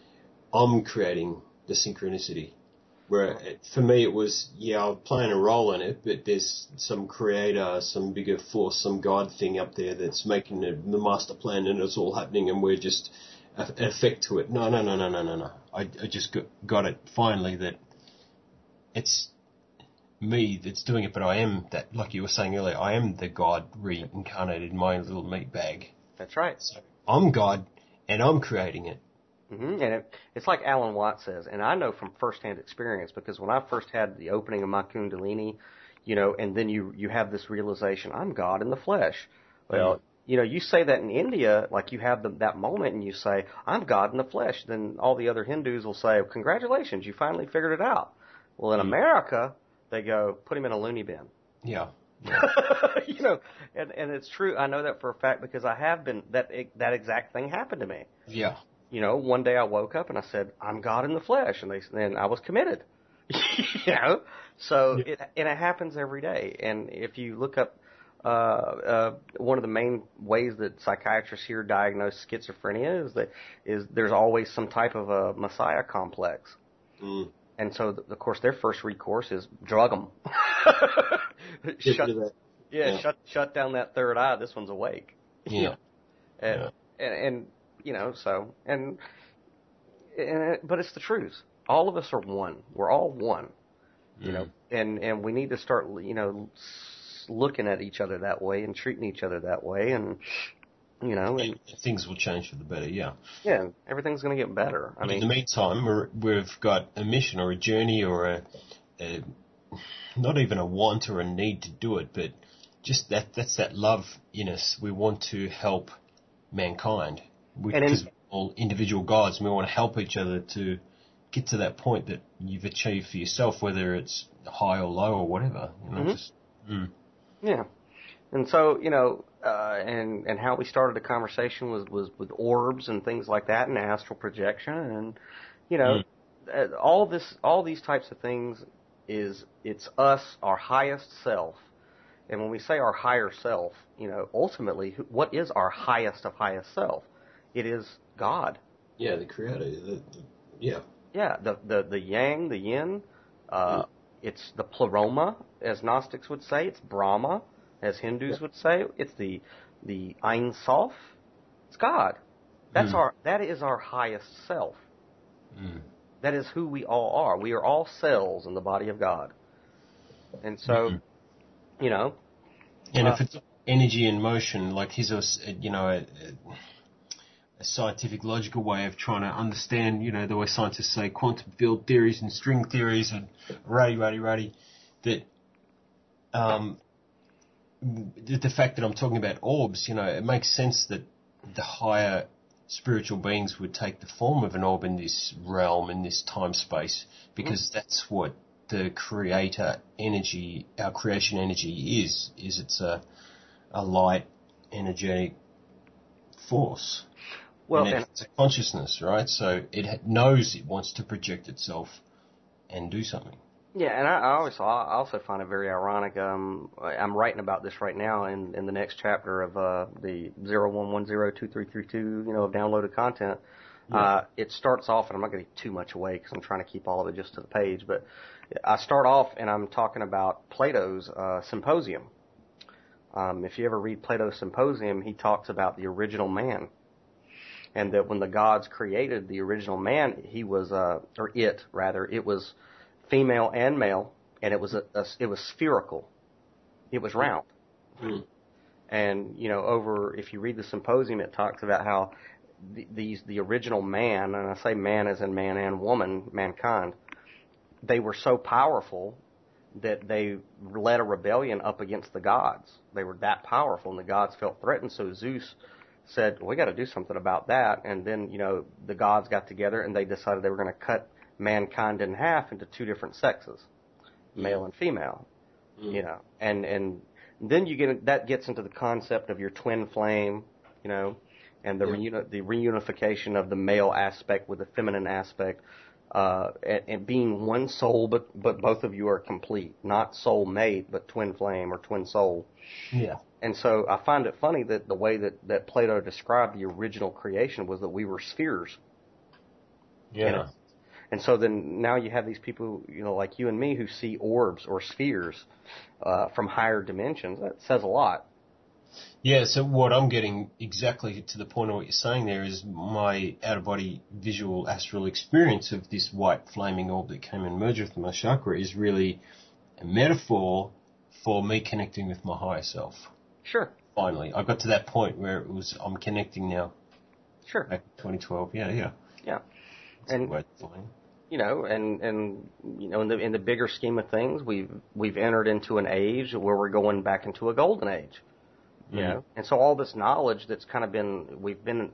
I'm creating the synchronicity. Where it, for me it was, yeah, I'm playing a role in it, but there's some creator, some bigger force, some God thing up there that's making the, the master plan, and it's all happening, and we're just an effect to it. No, no, no, no, no, no, no. I, I just got, got it finally that it's me that's doing it, but I am that, like you were saying earlier, I am the God reincarnated in my little meat bag. That's right. So I'm God, and I'm creating it. Mm-hmm. And it, it's like Alan Watt says, and I know from firsthand experience, because when I first had the opening of my Kundalini, you know, and then you, you have this realization, I'm God in the flesh. Well, mm. you know, you say that in India, like you have the, that moment and you say, I'm God in the flesh. Then all the other Hindus will say, congratulations, you finally figured it out. Well, in mm. America, they go, put him in a loony bin. Yeah. yeah. You know, and, and it's true. I know that for a fact because I have been, that that exact thing happened to me. Yeah. You know, one day I woke up and I said, I'm God in the flesh. And they, then I was committed. You know? So, yeah. it, and it happens every day. And if you look up, uh, uh, one of the main ways that psychiatrists here diagnose schizophrenia is that, is there's always some type of a messiah complex. Mm. And so, of course, their first recourse is drug them. shut, yeah, yeah, shut, shut down that third eye. This one's awake. Yeah. and, yeah. And, and, you know, so, and, and, but it's the truth. All of us are one. We're all one, you mm. know, and, and we need to start, you know, looking at each other that way and treating each other that way. And, you know, and things will change for the better. Yeah. Yeah. Everything's going to get better. I but mean, in the meantime, we're, we've got a mission or a journey or a, a, not even a want or a need to do it, but just that, that's that love in us. We want to help mankind. Because we're all individual gods, and we want to help each other to get to that point that you've achieved for yourself, whether it's high or low or whatever. You know, mm-hmm. just, mm. Yeah. And so, you know, uh, and, and how we started the conversation was, was with orbs and things like that and astral projection and, you know, mm. all this, all these types of things is, it's us, our highest self. And when we say our higher self, you know, ultimately, what is our highest of highest self? It is God. Yeah, the creator. The, the, yeah. Yeah, the, the, the yang, the yin. Uh, mm. It's the pleroma, as Gnostics would say. It's Brahma, as Hindus yeah. would say. It's the the Ein Sof. It's God. That's mm. our. That is our highest self. Mm. That is who we all are. We are all cells in the body of God. And so, mm-hmm. you know. And uh, if it's energy in motion, like he's a, you know. A, a, a scientific, logical way of trying to understand, you know, the way scientists say quantum field theories and string theories and ruddy, ruddy, ruddy, that um, the, the fact that I'm talking about orbs, you know, it makes sense that the higher spiritual beings would take the form of an orb in this realm, in this time space, because mm-hmm. that's what the creator energy, our creation energy is, is it's a, a light, energetic force. Well, and it's a consciousness, right? So it knows it wants to project itself and do something. Yeah, and I, I always I also find it very ironic. Um, I'm writing about this right now in, in the next chapter of uh, the zero one one zero two three three two, you know, of downloaded content. Yeah. Uh, it starts off, and I'm not going to give too much away because I'm trying to keep all of it just to the page, but I start off and I'm talking about Plato's uh, Symposium. Um, if you ever read Plato's Symposium, he talks about the original man. And that when the gods created the original man, he was, uh, or it rather, it was female and male, and it was a, a it was spherical, it was round. Mm-hmm. And you know, over if you read the Symposium, it talks about how the, these the original man, and I say man as in man and woman, mankind, they were so powerful that they led a rebellion up against the gods. They were that powerful, and the gods felt threatened. So Zeus said, "We got to do something about that." And then, you know, the gods got together and they decided they were going to cut mankind in half into two different sexes, male and female. Mm. You know, and and then you get that gets into the concept of your twin flame, you know, and the yeah. reuni- the reunification of the male aspect with the feminine aspect. Uh, and, and being one soul, but, but both of you are complete, not soul mate, but twin flame or twin soul. Yeah. And so I find it funny that the way that, that Plato described the original creation was that we were spheres. Yeah. You know? And so then now you have these people, you know, like you and me who see orbs or spheres, uh, from higher dimensions. That says a lot. Yeah, so what I'm getting exactly to the point of what you're saying there is my out-of-body visual astral experience of this white flaming orb that came and merged with my chakra is really a metaphor for me connecting with my higher self. Sure. Finally. I got to that point where it was, I'm connecting now. Sure. Back in twenty twelve, yeah, yeah. Yeah. That's and, a way to find. You know, and, and, you know, in the, in the bigger scheme of things, we've, we've entered into an age where we're going back into a golden age. You know, and so all this knowledge that's kind of been, we've been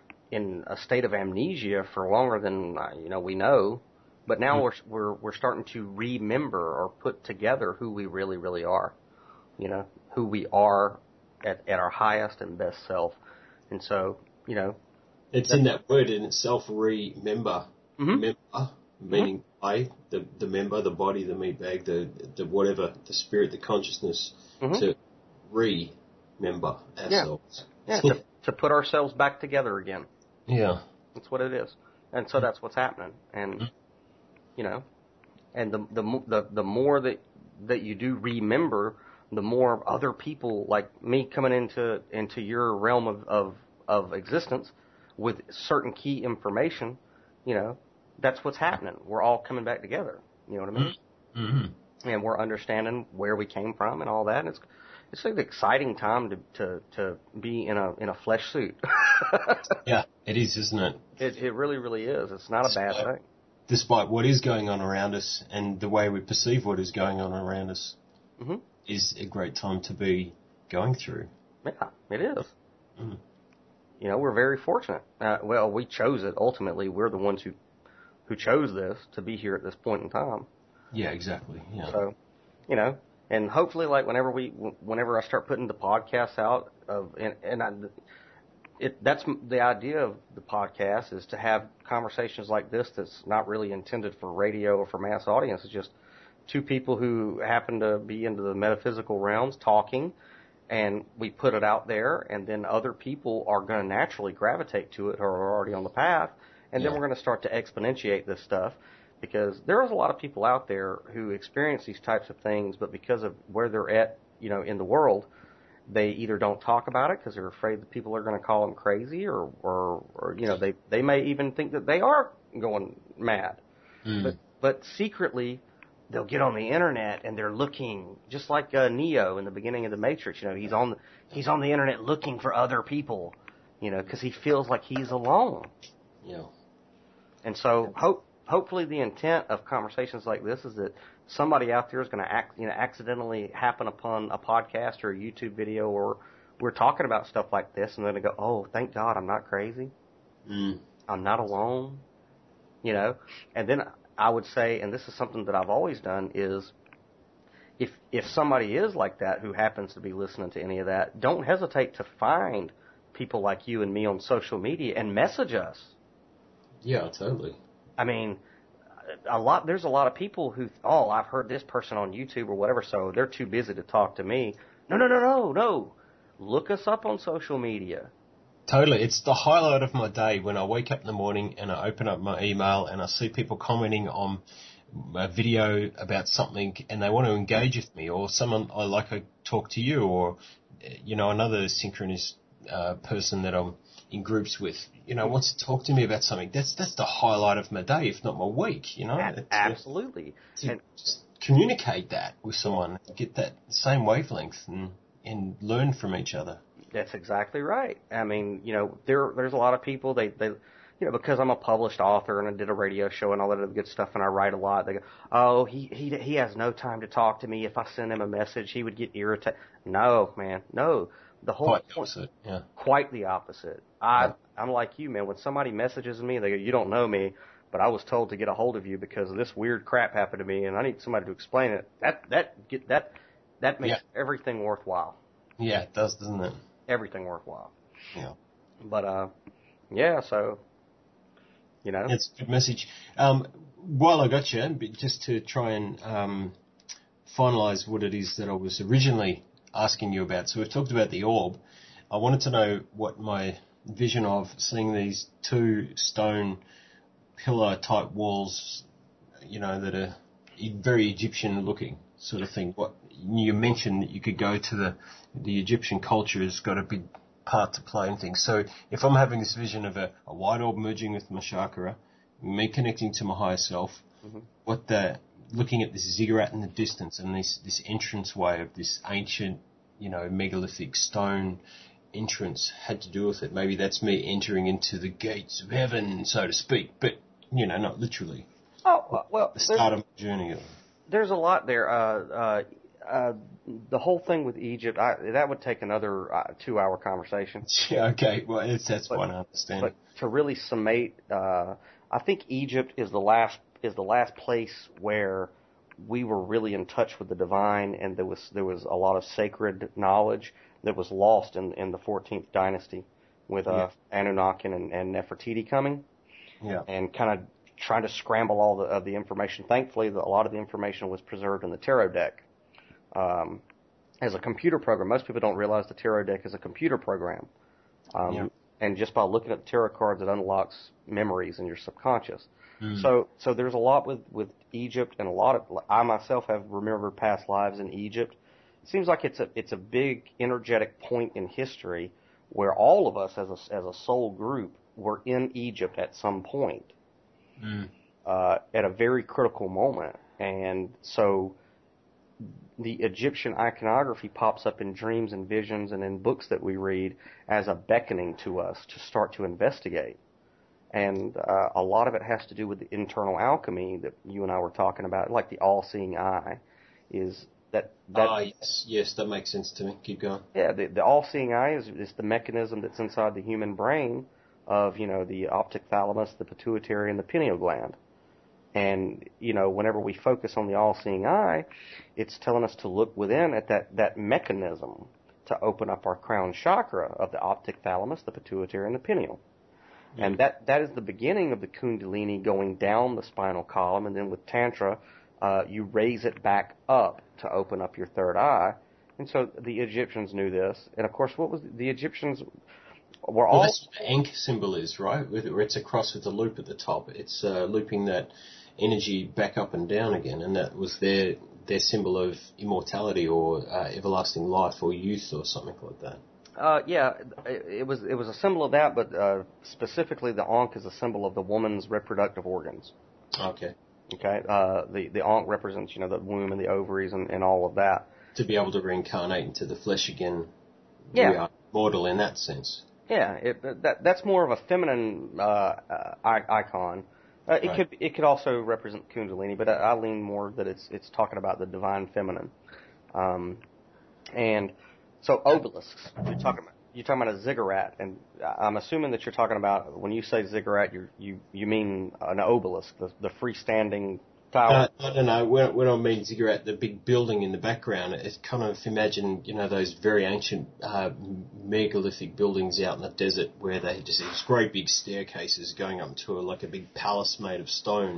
in a state of amnesia for longer than, you know, we know, but now mm-hmm. we're, we're, we're starting to remember or put together who we really, really are, you know, who we are at, at our highest and best self. And so, you know. It's in that word in itself, remember, mm-hmm. member, meaning mm-hmm. I, the, the member, the body, the meat bag, the, the whatever, the spirit, the consciousness, mm-hmm. to re Remember ourselves. Yeah, yeah to, to put ourselves back together again. Yeah. That's what it is. And so that's what's happening. And, mm-hmm. you know, and the, the, the, the more that, that you do remember, the more other people like me coming into, into your realm of, of, of existence with certain key information, you know, that's what's happening. We're all coming back together. You know what I mean? Mm-hmm. And we're understanding where we came from and all that. And it's, It's an exciting time to, to, to be in a in a flesh suit. Yeah, it is, isn't it? It it really, really is. It's not despite, a bad thing. Despite what is going on around us and the way we perceive what is going on around us, mm-hmm. is a great time to be going through. Yeah, it is. Mm. You know, we're very fortunate. Uh, well, we chose it. Ultimately, we're the ones who who chose this to be here at this point in time. Yeah, exactly. Yeah. So, you know. And hopefully, like whenever we, whenever I start putting the podcasts out, of and, and I, it that's the idea of the podcast is to have conversations like this. That's not really intended for radio or for mass audience. It's just two people who happen to be into the metaphysical realms talking, and we put it out there, and then other people are going to naturally gravitate to it or are already on the path, and yeah. then we're going to start to exponentiate this stuff. Because there's a lot of people out there who experience these types of things, but because of where they're at, you know, in the world, they either don't talk about it because they're afraid that people are going to call them crazy, or, or, or you know, they they may even think that they are going mad. Mm. But but secretly, they'll get on the internet and they're looking just like uh, Neo in the beginning of the Matrix. You know, he's on the, he's on the internet looking for other people, you know, because he feels like he's alone. Yeah. And so hope. Hopefully the intent of conversations like this is that somebody out there is going to act, you know, accidentally happen upon a podcast or a YouTube video, or we're talking about stuff like this, and then they go, "Oh, thank God, I'm not crazy. Mm. I'm not alone." You know, and then I would say, and this is something that I've always done, is if if somebody is like that who happens to be listening to any of that, don't hesitate to find people like you and me on social media and message us. Yeah, totally. I mean, a lot. There's a lot of people who, oh, I've heard this person on YouTube or whatever, so they're too busy to talk to me. No, no, no, no, no. Look us up on social media. Totally. It's the highlight of my day when I wake up in the morning and I open up my email and I see people commenting on a video about something and they want to engage with me, or someone I like to talk to you, or, you know, another synchronous uh, person that I'm in groups with, you know, wants to talk to me about something. That's that's the highlight of my day, if not my week, you know. A- absolutely. To, to and just communicate that with someone, get that same wavelength and, and learn from each other. That's exactly right. I mean, you know, there there's a lot of people, they, they, you know, because I'm a published author and I did a radio show and all that other good stuff and I write a lot, they go, oh, he, he, he has no time to talk to me. If I send him a message, he would get irritated. No, man, no. The whole Quite the opposite, yeah. Quite the opposite. I, Yeah. I'm like you, man. When somebody messages me, they go, you don't know me, but I was told to get a hold of you because this weird crap happened to me and I need somebody to explain it. That, that, get, that, that makes Yeah. everything worthwhile. Yeah, it does, doesn't it? Everything worthwhile. Yeah. But, uh, yeah, so, you know. It's a good message. Um, while I got you, just to try and um, finalise what it is that I was originally asking you about. So we've talked about the orb. I wanted to know what my vision of seeing these two stone pillar-type walls, you know, that are very Egyptian-looking sort of thing. What you mentioned that you could go to the the Egyptian culture has got a big part to play in things. So if I'm having this vision of a, a white orb merging with my chakra, me connecting to my higher self, mm-hmm. what the looking at this ziggurat in the distance and this this entrance way of this ancient, you know, megalithic stone entrance had to do with it. Maybe that's me entering into the gates of heaven, so to speak, but you know, not literally. Oh well, the start of my journey. There's a lot there. Uh, uh, uh, the whole thing with Egypt, I, that would take another uh, two-hour conversation. Yeah, okay. Well, it's, that's but, one I understand. But to really summate, uh, I think Egypt is the last is the last place where we were really in touch with the divine, and there was there was a lot of sacred knowledge that was lost in in the fourteenth dynasty with uh, yeah. Anunnaki and, and Nefertiti coming, yeah, and kind of trying to scramble all the of the information. Thankfully, the, a lot of the information was preserved in the tarot deck. Um, as a computer program, most people don't realize the tarot deck is a computer program. Um, yeah. And just by looking at the tarot cards, it unlocks memories in your subconscious. Mm. So, so there's a lot with, with Egypt, and a lot of I myself have remembered past lives in Egypt. It seems like it's a it's a big energetic point in history where all of us as a as a soul group were in Egypt at some point, mm. uh, at a very critical moment, and so. The Egyptian iconography pops up in dreams and visions and in books that we read as a beckoning to us to start to investigate. And uh, a lot of it has to do with the internal alchemy that you and I were talking about, like the all-seeing eye. Is that that? Ah, yes, yes, that makes sense to me. Keep going. Yeah, the, the all-seeing eye is, is the mechanism that's inside the human brain of, you know, the optic thalamus, the pituitary, and the pineal gland. And, you know, whenever we focus on the all-seeing eye, it's telling us to look within at that, that mechanism to open up our crown chakra of the optic thalamus, the pituitary, and the pineal. Mm-hmm. And that, that is the beginning of the Kundalini going down the spinal column, and then with Tantra, uh, you raise it back up to open up your third eye. And so the Egyptians knew this. And, of course, what was the, the Egyptians were all... Well, that's what the Ankh symbol is, right? Where it's a cross with a loop at the top. It's uh, looping that energy back up and down again, and that was their their symbol of immortality or uh, everlasting life or youth or something like that. Uh, yeah, it, it was it was a symbol of that, but uh, specifically the Ankh is a symbol of the woman's reproductive organs. Okay. Okay. Uh, the the Ankh represents, you know, the womb and the ovaries and, and all of that. To be able to reincarnate into the flesh again. Yeah. We are mortal in that sense. Yeah, it, that that's more of a feminine uh, uh, icon. Uh, it right. could it could also represent Kundalini, but I, I lean more that it's it's talking about the divine feminine. Um, and so obelisks, you're talking about you're talking about a ziggurat, and I'm assuming that you're talking about when you say ziggurat, you you you mean an obelisk, the the freestanding tower. Uh, I don't know. When, when I mean ziggurat, the big building in the background, it's kind of imagine, you know, those very ancient uh, megalithic buildings out in the desert where they just have these great big staircases going up to a, like a big palace made of stone.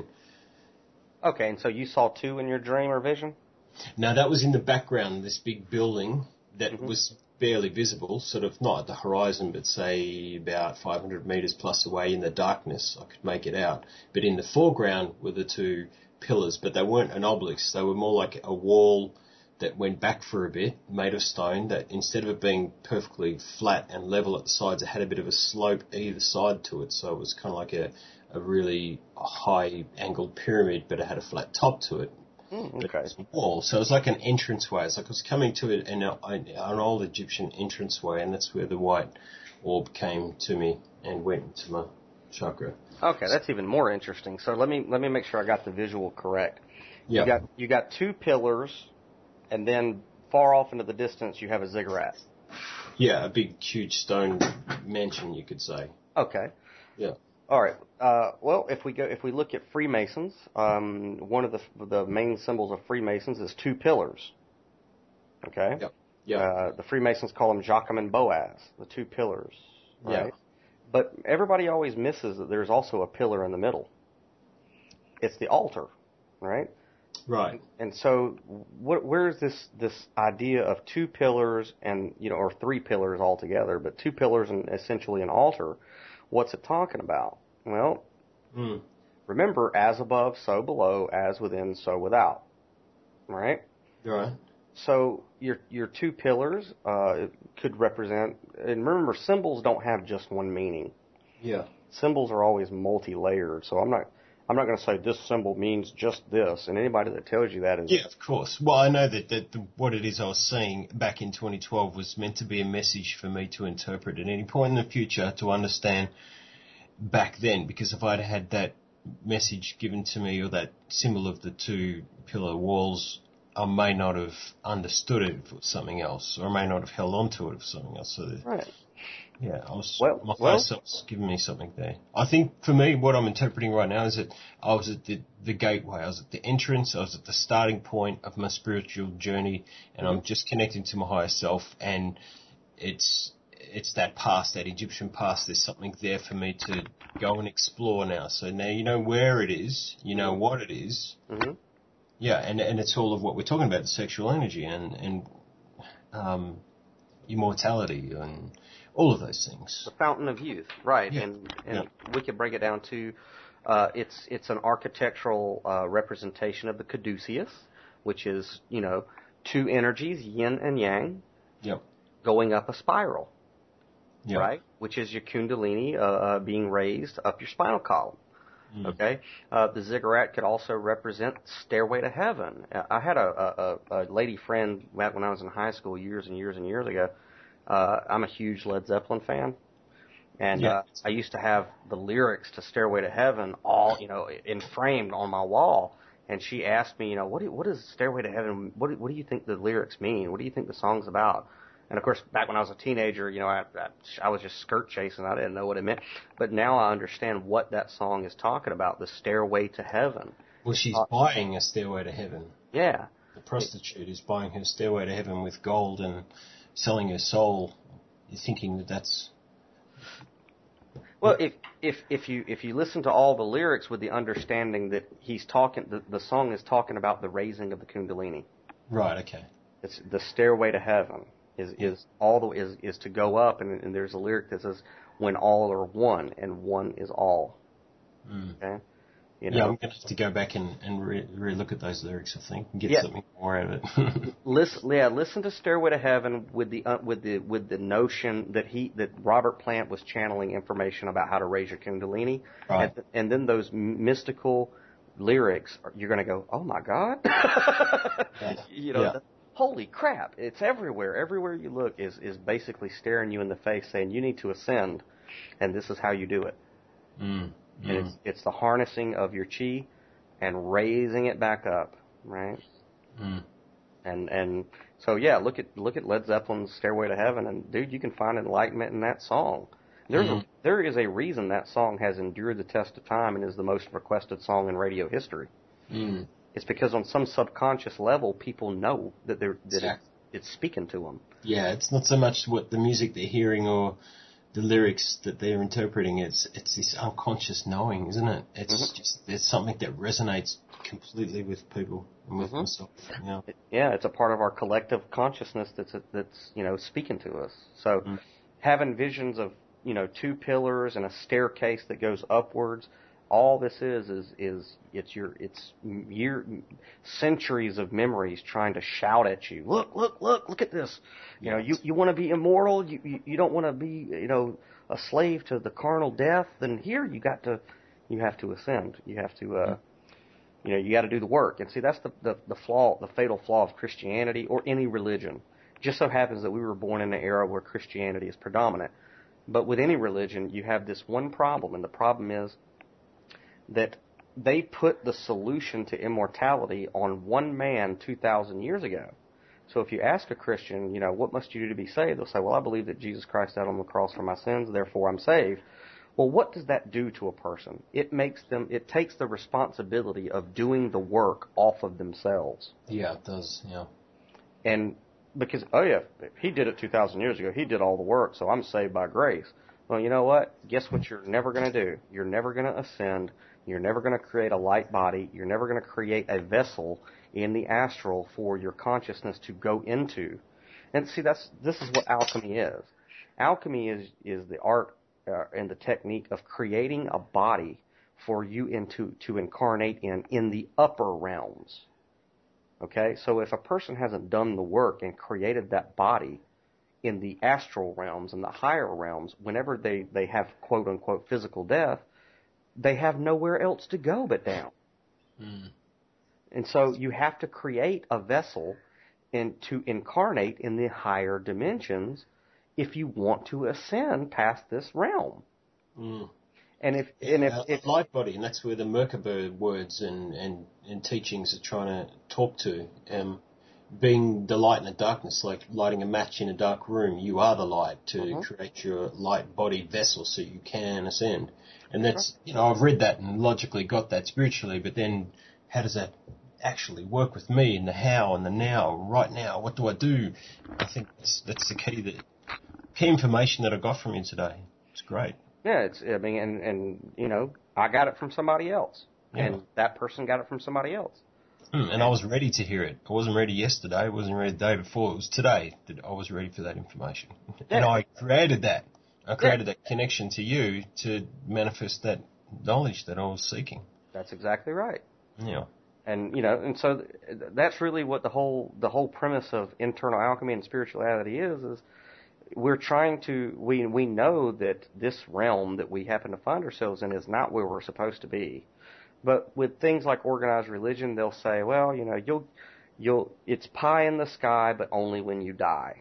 Okay, and so you saw two in your dream or vision? No, that was in the background, this big building that mm-hmm. was barely visible, sort of not at the horizon, but say about five hundred metres plus away in the darkness. I could make it out. But in the foreground were the two pillars, but they weren't an obelisk. They were more like a wall that went back for a bit, made of stone, that instead of it being perfectly flat and level at the sides, it had a bit of a slope either side to it. So it was kind of like a, a really high angled pyramid, but it had a flat top to it. Mm, But okay. it's a wall, so it's like an entranceway. It's like I was coming to it in a, an old Egyptian entranceway, and that's where the white orb came to me and went into my chakra. Okay, that's even more interesting. So let me let me make sure I got the visual correct. Yeah. You got you got two pillars, and then far off into the distance you have a ziggurat. Yeah, a big, huge stone mansion, you could say. Okay. Yeah. All right. Uh, well, if we go, if we look at Freemasons, um, one of the the main symbols of Freemasons is two pillars. Okay. Yep. Yeah. Uh, the Freemasons call them Joachim and Boaz, the two pillars. Right? Yeah. But everybody always misses that there's also a pillar in the middle. It's the altar, right? Right. And so, what, where's this this idea of two pillars and you know, or three pillars altogether, but two pillars and essentially an altar? What's it talking about? Well, Mm. remember, as above, so below, as within, so without. Right? Right. So your your two pillars uh, could represent, and remember, symbols don't have just one meaning. Yeah. Symbols are always multi-layered. So I'm not I'm not going to say this symbol means just this, and anybody that tells you that is Yeah, of course. Well, I know that, that the, what it is I was saying back in twenty twelve was meant to be a message for me to interpret at any point in the future to understand back then, because if I'd had that message given to me or that symbol of the two pillar walls, I may not have understood it for something else, or I may not have held on to it for something else. So, right. yeah, I was, Well- my well- higher self's giving me something there. I think for me, what I'm interpreting right now is that I was at the, the gateway, I was at the entrance, I was at the starting point of my spiritual journey, and I'm just connecting to my higher self, and it's, it's that past, that Egyptian past. There's something there for me to go and explore now. So now you know where it is, you know what it is. Mm-hmm. Yeah, and and it's all of what we're talking about, the sexual energy and and um, immortality and all of those things. The fountain of youth, right? Yeah. And and Yeah. we could break it down to uh, it's it's an architectural uh, representation of the caduceus, which is you know two energies, yin and yang, Yep. going up a spiral, Yep. right? Which is your kundalini uh, uh, being raised up your spinal column. Mm. Okay, uh, the ziggurat could also represent stairway to heaven. Uh, I had a, a, a lady friend back when I was in high school years and years and years ago. Uh, I'm a huge Led Zeppelin fan, and Yeah. uh, I used to have the lyrics to Stairway to Heaven all you know enframed on my wall. And she asked me, you know, what do, what is Stairway to Heaven? What do, what do you think the lyrics mean? What do you think the song's about? And of course, back when I was a teenager, you know, I, I, I was just skirt chasing. I didn't know what it meant. But now I understand what that song is talking about, the Stairway to Heaven. Well, she's Uh, buying a stairway to heaven. Yeah. The prostitute is buying her stairway to heaven with gold and selling her soul. You're thinking that that's... Well, if if if you if you listen to all the lyrics with the understanding that he's talking, the, the song is talking about the raising of the Kundalini. Right, okay. It's the Stairway to Heaven is is all the is is to go up, and, and there's a lyric that says when all are one and one is all. Mm. Okay, you Yeah, know. I'm going to have to go back and, and re- re-look at those lyrics, I think, and get Yeah. something more out of it. Listen, yeah, listen to Stairway to Heaven with the uh, with the with the notion that he that Robert Plant was channeling information about how to raise your Kundalini, Right. and, and then those mystical lyrics, you're going to go, oh my God, you know, Yeah. the, holy crap, it's everywhere. Everywhere you look is is basically staring you in the face, saying you need to ascend, and this is how you do it. Mm. And Mm. it's it's the harnessing of your chi and raising it back up, right? Mm. And and so yeah, look at look at Led Zeppelin's Stairway to Heaven, and dude, you can find enlightenment in that song. There's Mhm. a, there is a reason that song has endured the test of time and is the most requested song in radio history. Mm. It's because on some subconscious level, people know that they're that Exactly. it, it's speaking to them. Yeah, it's not so much what the music they're hearing or the lyrics that they're interpreting. It's it's this unconscious knowing, isn't it? It's Mhm. just there's something that resonates completely with people and with Mhm. myself. Yeah. It, yeah, it's a part of our collective consciousness that's that's you know speaking to us. So Mm. having visions of you know two pillars and a staircase that goes upwards, all this is is is it's your it's year centuries of memories trying to shout at you. Look, look, look, look at this. You know, you you want to be immortal. You you, you don't want to be you know a slave to the carnal death. Then here you got to you have to ascend. You have to uh You know, you got to do the work. And see, that's the, the, the flaw, the fatal flaw of Christianity or any religion. Just so happens that we were born in an era where Christianity is predominant. But with any religion, you have this one problem, and the problem is that they put the solution to immortality on one man two thousand years ago. So if you ask a Christian, you know, what must you do to be saved? They'll say, well, I believe that Jesus Christ died on the cross for my sins, therefore I'm saved. Well, what does that do to a person? It makes them, it takes the responsibility of doing the work off of themselves. Yeah, it does, yeah. And because, oh yeah, he did it two thousand years ago. He did all the work, so I'm saved by grace. Well, you know what? Guess what you're never going to do? You're never going to ascend. You're never going to create a light body. You're never going to create a vessel in the astral for your consciousness to go into. And see, that's this is what alchemy is. Alchemy is, is the art uh, and the technique of creating a body for you into to incarnate in in the upper realms. Okay? So if a person hasn't done the work and created that body in the astral realms and the higher realms, whenever they, they have quote-unquote physical death, they have nowhere else to go but down. Mm. And so you have to create a vessel and to incarnate in the higher dimensions if you want to ascend past this realm. Mm. And if and if, uh, if light body, and that's where the Merkaba words and, and, and teachings are trying to talk to. Um, being the light in the darkness, like lighting a match in a dark room, you are the light to uh-huh. create your light-bodied vessel so you can ascend. And that's, you know, I've read that and logically got that spiritually, but then how does that actually work with me and the how and the now, right now? What do I do? I think that's, that's the key, that key information that I got from you today. It's great. Yeah, it's, I mean, and, and, you know, I got it from somebody else. Yeah. And that person got it from somebody else. Mm, and I was ready to hear it. I wasn't ready yesterday. I wasn't ready the day before. It was today that I was ready for that information. Yeah. And I created that. I created yeah. that connection to you to manifest that knowledge that I was seeking. That's exactly right. Yeah. And, you know, and so that's really what the whole, the whole premise of internal alchemy and spirituality is, is we're trying to, we, we know that this realm that we happen to find ourselves in is not where we're supposed to be. But with things like organized religion, they'll say, well, you know, you'll, you'll, it's pie in the sky, but only when you die.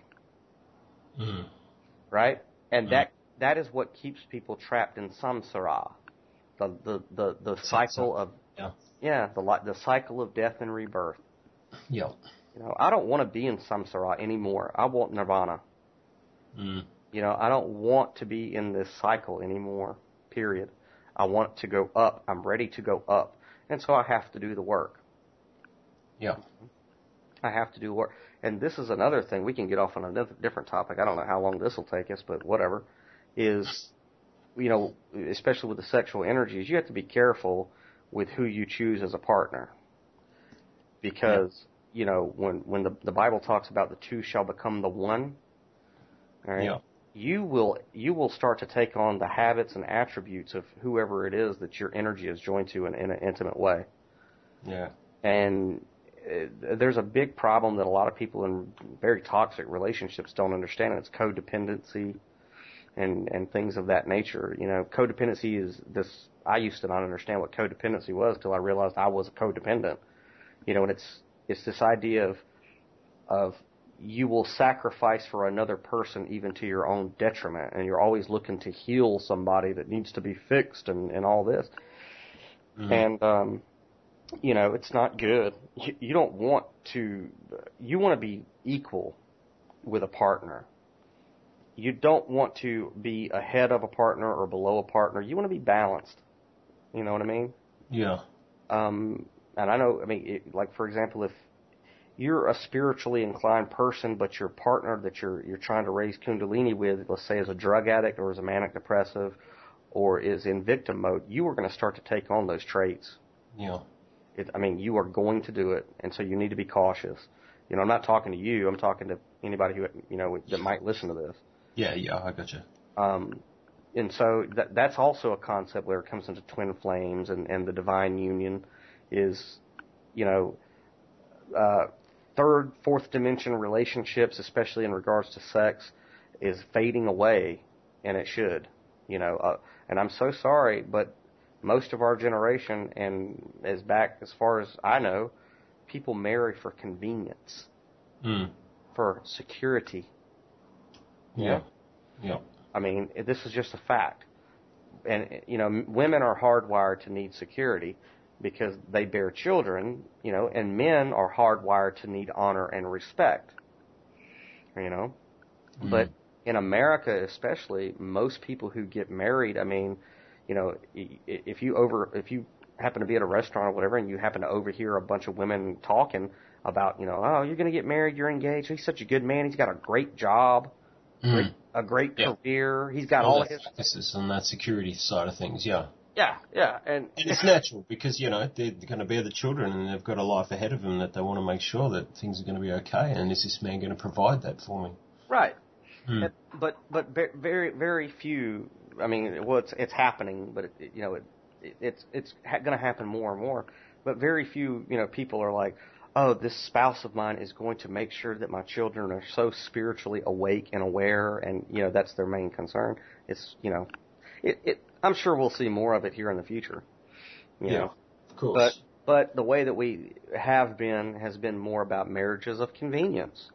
Mm. Right? And mm. that, that is what keeps people trapped in samsara. The, the, the, the cycle of, yeah, yeah the, the cycle of death and rebirth. Yeah. You know, I don't want to be in samsara anymore. I want nirvana. Mm. You know, I don't want to be in this cycle anymore, period. I want to go up. I'm ready to go up. And so I have to do the work. Yeah. I have to do work. And this is another thing. We can get off on a different topic. I don't know how long this will take us, but whatever. Is, you know, especially with the sexual energies, you have to be careful with who you choose as a partner. Because, yeah. you know, when, when the, the Bible talks about the two shall become the one, all right? Yeah. You will you will start to take on the habits and attributes of whoever it is that your energy is joined to in, in an intimate way. Yeah. And uh, there's a big problem that a lot of people in very toxic relationships don't understand, and it's codependency and, and things of that nature. You know, codependency is this, I used to not understand what codependency was until I realized I was a codependent. You know, and it's it's this idea of of you will sacrifice for another person even to your own detriment, and you're always looking to heal somebody that needs to be fixed and, and all this. Mm-hmm. And, um, you know, it's not good. You, you don't want to, you want to be equal with a partner. You don't want to be ahead of a partner or below a partner. You want to be balanced. You know what I mean? Yeah. Um, and I know, I mean, it, like, for example, if you're a spiritually inclined person, but your partner that you're you're trying to raise kundalini with, let's say, is a drug addict or is a manic depressive or is in victim mode, you are going to start to take on those traits. Yeah. It, I mean, you are going to do it, and so you need to be cautious. You know, I'm not talking to you. I'm talking to anybody who, you know, that might listen to this. Yeah, yeah, I gotcha. Um, and so that that's also a concept where it comes into twin flames and, and the divine union is, you know, uh, third, fourth dimension relationships, especially in regards to sex, is fading away, and it should, you know. Uh, and I'm so sorry, but most of our generation, and as back as far as I know, people marry for convenience, Mm. for security. Yeah. Yeah. I mean, this is just a fact. And, you know, women are hardwired to need security because they bear children, you know, and men are hardwired to need honor and respect, you know. Mm. But in America especially, most people who get married, I mean, you know, if you over, if you happen to be at a restaurant or whatever and you happen to overhear a bunch of women talking about, you know, oh, you're going to get married, you're engaged, he's such a good man, he's got a great job, Mm. great, a great Yeah. career, he's got all all that his... emphasis on that security side of things, yeah. Yeah, yeah, and... And it's natural because, you know, they're going to bear the children and they've got a life ahead of them that they want to make sure that things are going to be okay, and is this man going to provide that for me? Right. Mm. And, but but very very few. I mean, well, it's it's happening, but it, you know, it, it it's it's ha- going to happen more and more. But very few, you know, people are like, oh, this spouse of mine is going to make sure that my children are so spiritually awake and aware, and you know, that's their main concern. It's you know, it, it I'm sure we'll see more of it here in the future. You Yeah, know? of course. But but the way that we have been has been more about marriages of convenience.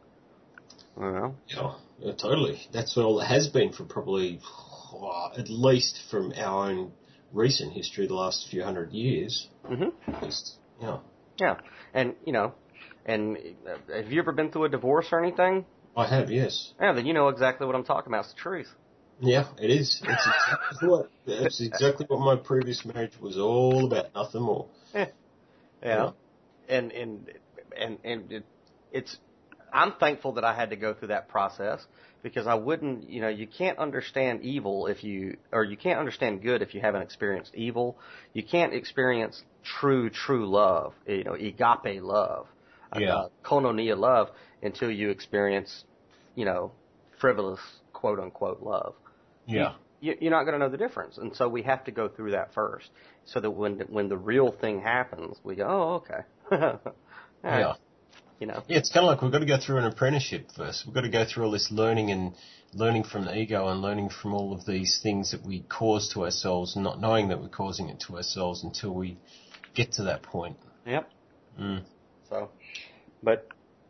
You know? Yeah, yeah, totally. That's all it has been for probably, oh, at least from our own recent history, the last few hundred years. Mm-hmm. At least, yeah. Yeah, and you know, and uh, have you ever been through a divorce or anything? I have, yes. Yeah, then you know exactly what I'm talking about. It's the truth. Yeah, it is. It's exactly what, it's exactly what my previous marriage was all about, nothing more. Yeah, yeah. and and and and it, it's. I'm thankful that I had to go through that process because I wouldn't, you know, you can't understand evil if you, or you can't understand good if you haven't experienced evil. You can't experience true, true love, you know, agape love, Yeah. uh, koinonia love until you experience, you know, frivolous, quote unquote love. Yeah. You, you're not going to know the difference. And so we have to go through that first so that when, when the real thing happens, we go, oh, okay. All right. Yeah. You know. Yeah, it's kind of like we've got to go through an apprenticeship first. We've got to go through all this learning and learning from the ego and learning from all of these things that we cause to ourselves and not knowing that we're causing it to ourselves until we get to that point. Yep. Mm. So, but,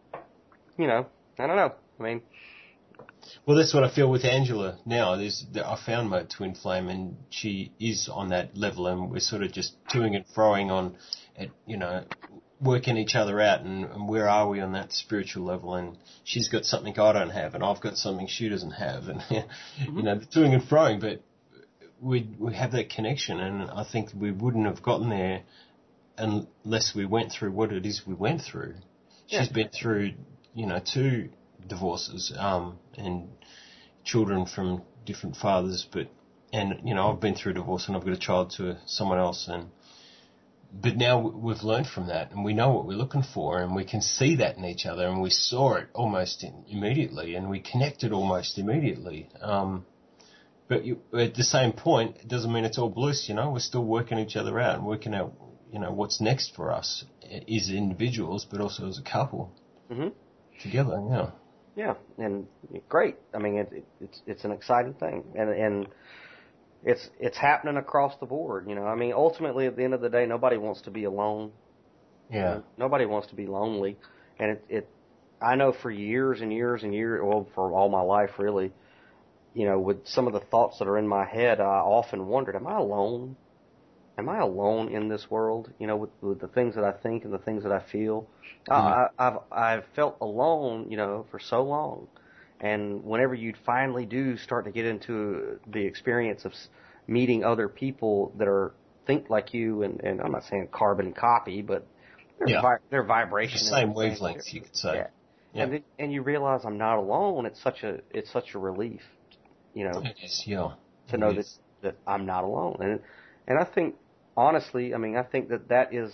you know, I don't know. I mean. Well, that's what I feel with Angela now. There's, I found my twin flame and she is on that level and we're sort of just toing and froing on, at, you know, working each other out and, and where are we on that spiritual level, and she's got something I don't have and I've got something she doesn't have, and mm-hmm. you know, the toing and froing, but we we have that connection, and I think we wouldn't have gotten there unless we went through what it is we went through. Yeah. She's been through, you know, two divorces um, and children from different fathers, but and you know, I've been through divorce and I've got a child to someone else, and but now we've learned from that and we know what we're looking for and we can see that in each other and we saw it almost in, immediately and we connected almost immediately. Um, but you, at the same point, it doesn't mean it's all bliss, you know. We're still working each other out and working out, you know, what's next for us as individuals, but also as a couple Mm-hmm. together, yeah. Yeah, and great. I mean, it, it, it's it's an exciting thing, and and it's it's happening across the board. You know, I mean, ultimately, at the end of the day, nobody wants to be alone. Yeah. Nobody wants to be lonely, and it, it I know for years and years and years, well, for all my life, really, you know, with some of the thoughts that are in my head, I often wondered, am I alone? Am I alone in this world? You know, with, with the things that I think and the things that I feel. Mm-hmm. I, I've I've felt alone, you know, for so long. And whenever you finally do start to get into the experience of meeting other people that are think like you, and, and I'm not saying carbon copy, but they're yeah. vi- they're vibration, the same wavelength, you could say. Yeah. Yeah. And then, and you realize I'm not alone. It's such a it's such a relief, you know. It is, yeah. To know that, that I'm not alone. And and I think, honestly, I mean, I think that that is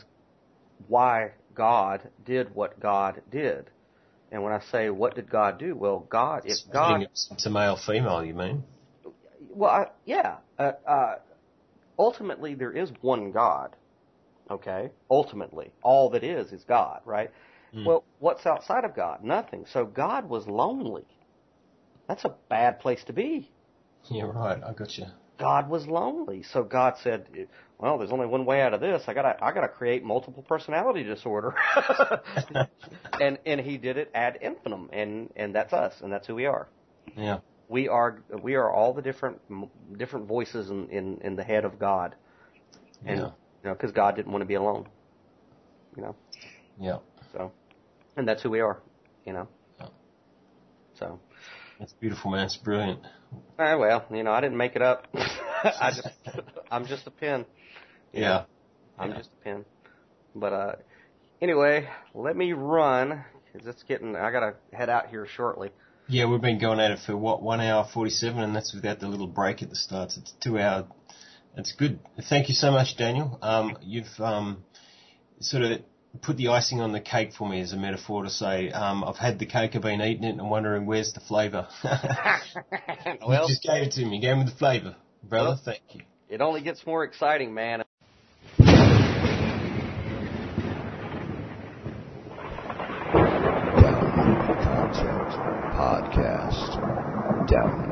why God did what God did. And when I say, what did God do? Well, God, if God... It's a male-female, you mean? Well, I, yeah. Uh, uh, ultimately, there is one God, okay? Ultimately. All that is is God, right? Mm. Well, what's outside of God? Nothing. So God was lonely. That's a bad place to be. Yeah, right. I got you. God was lonely. So God said, well, there's only one way out of this. I gotta, I gotta create multiple personality disorder. and, and he did it ad infinitum. And, and that's us. And that's who we are. Yeah. We are, we are all the different, different voices in, in, in the head of God. And, Yeah. you know, cause God didn't want to be alone. You know? Yeah. So, and that's who we are, you know? Yeah. So. That's beautiful, man. It's brilliant. Ah, well, you know, I didn't make it up. I just, I'm just a pin. You Yeah. know? I'm Yeah. just a pin. But, uh, anyway, let me run, because it's getting, I gotta head out here shortly. Yeah, we've been going at it for, what, one hour forty-seven, and that's without the little break at the start. So it's two hour. It's good. Thank you so much, Daniel. Um, you've, um, sort of put the icing on the cake for me as a metaphor to say, um, I've had the cake, I've been eating it, and I'm wondering where's the flavour. Well, you just gave it to me. You gave me the flavour. Brother, well, thank you. It only gets more exciting, man. Download Content Podcast. Download.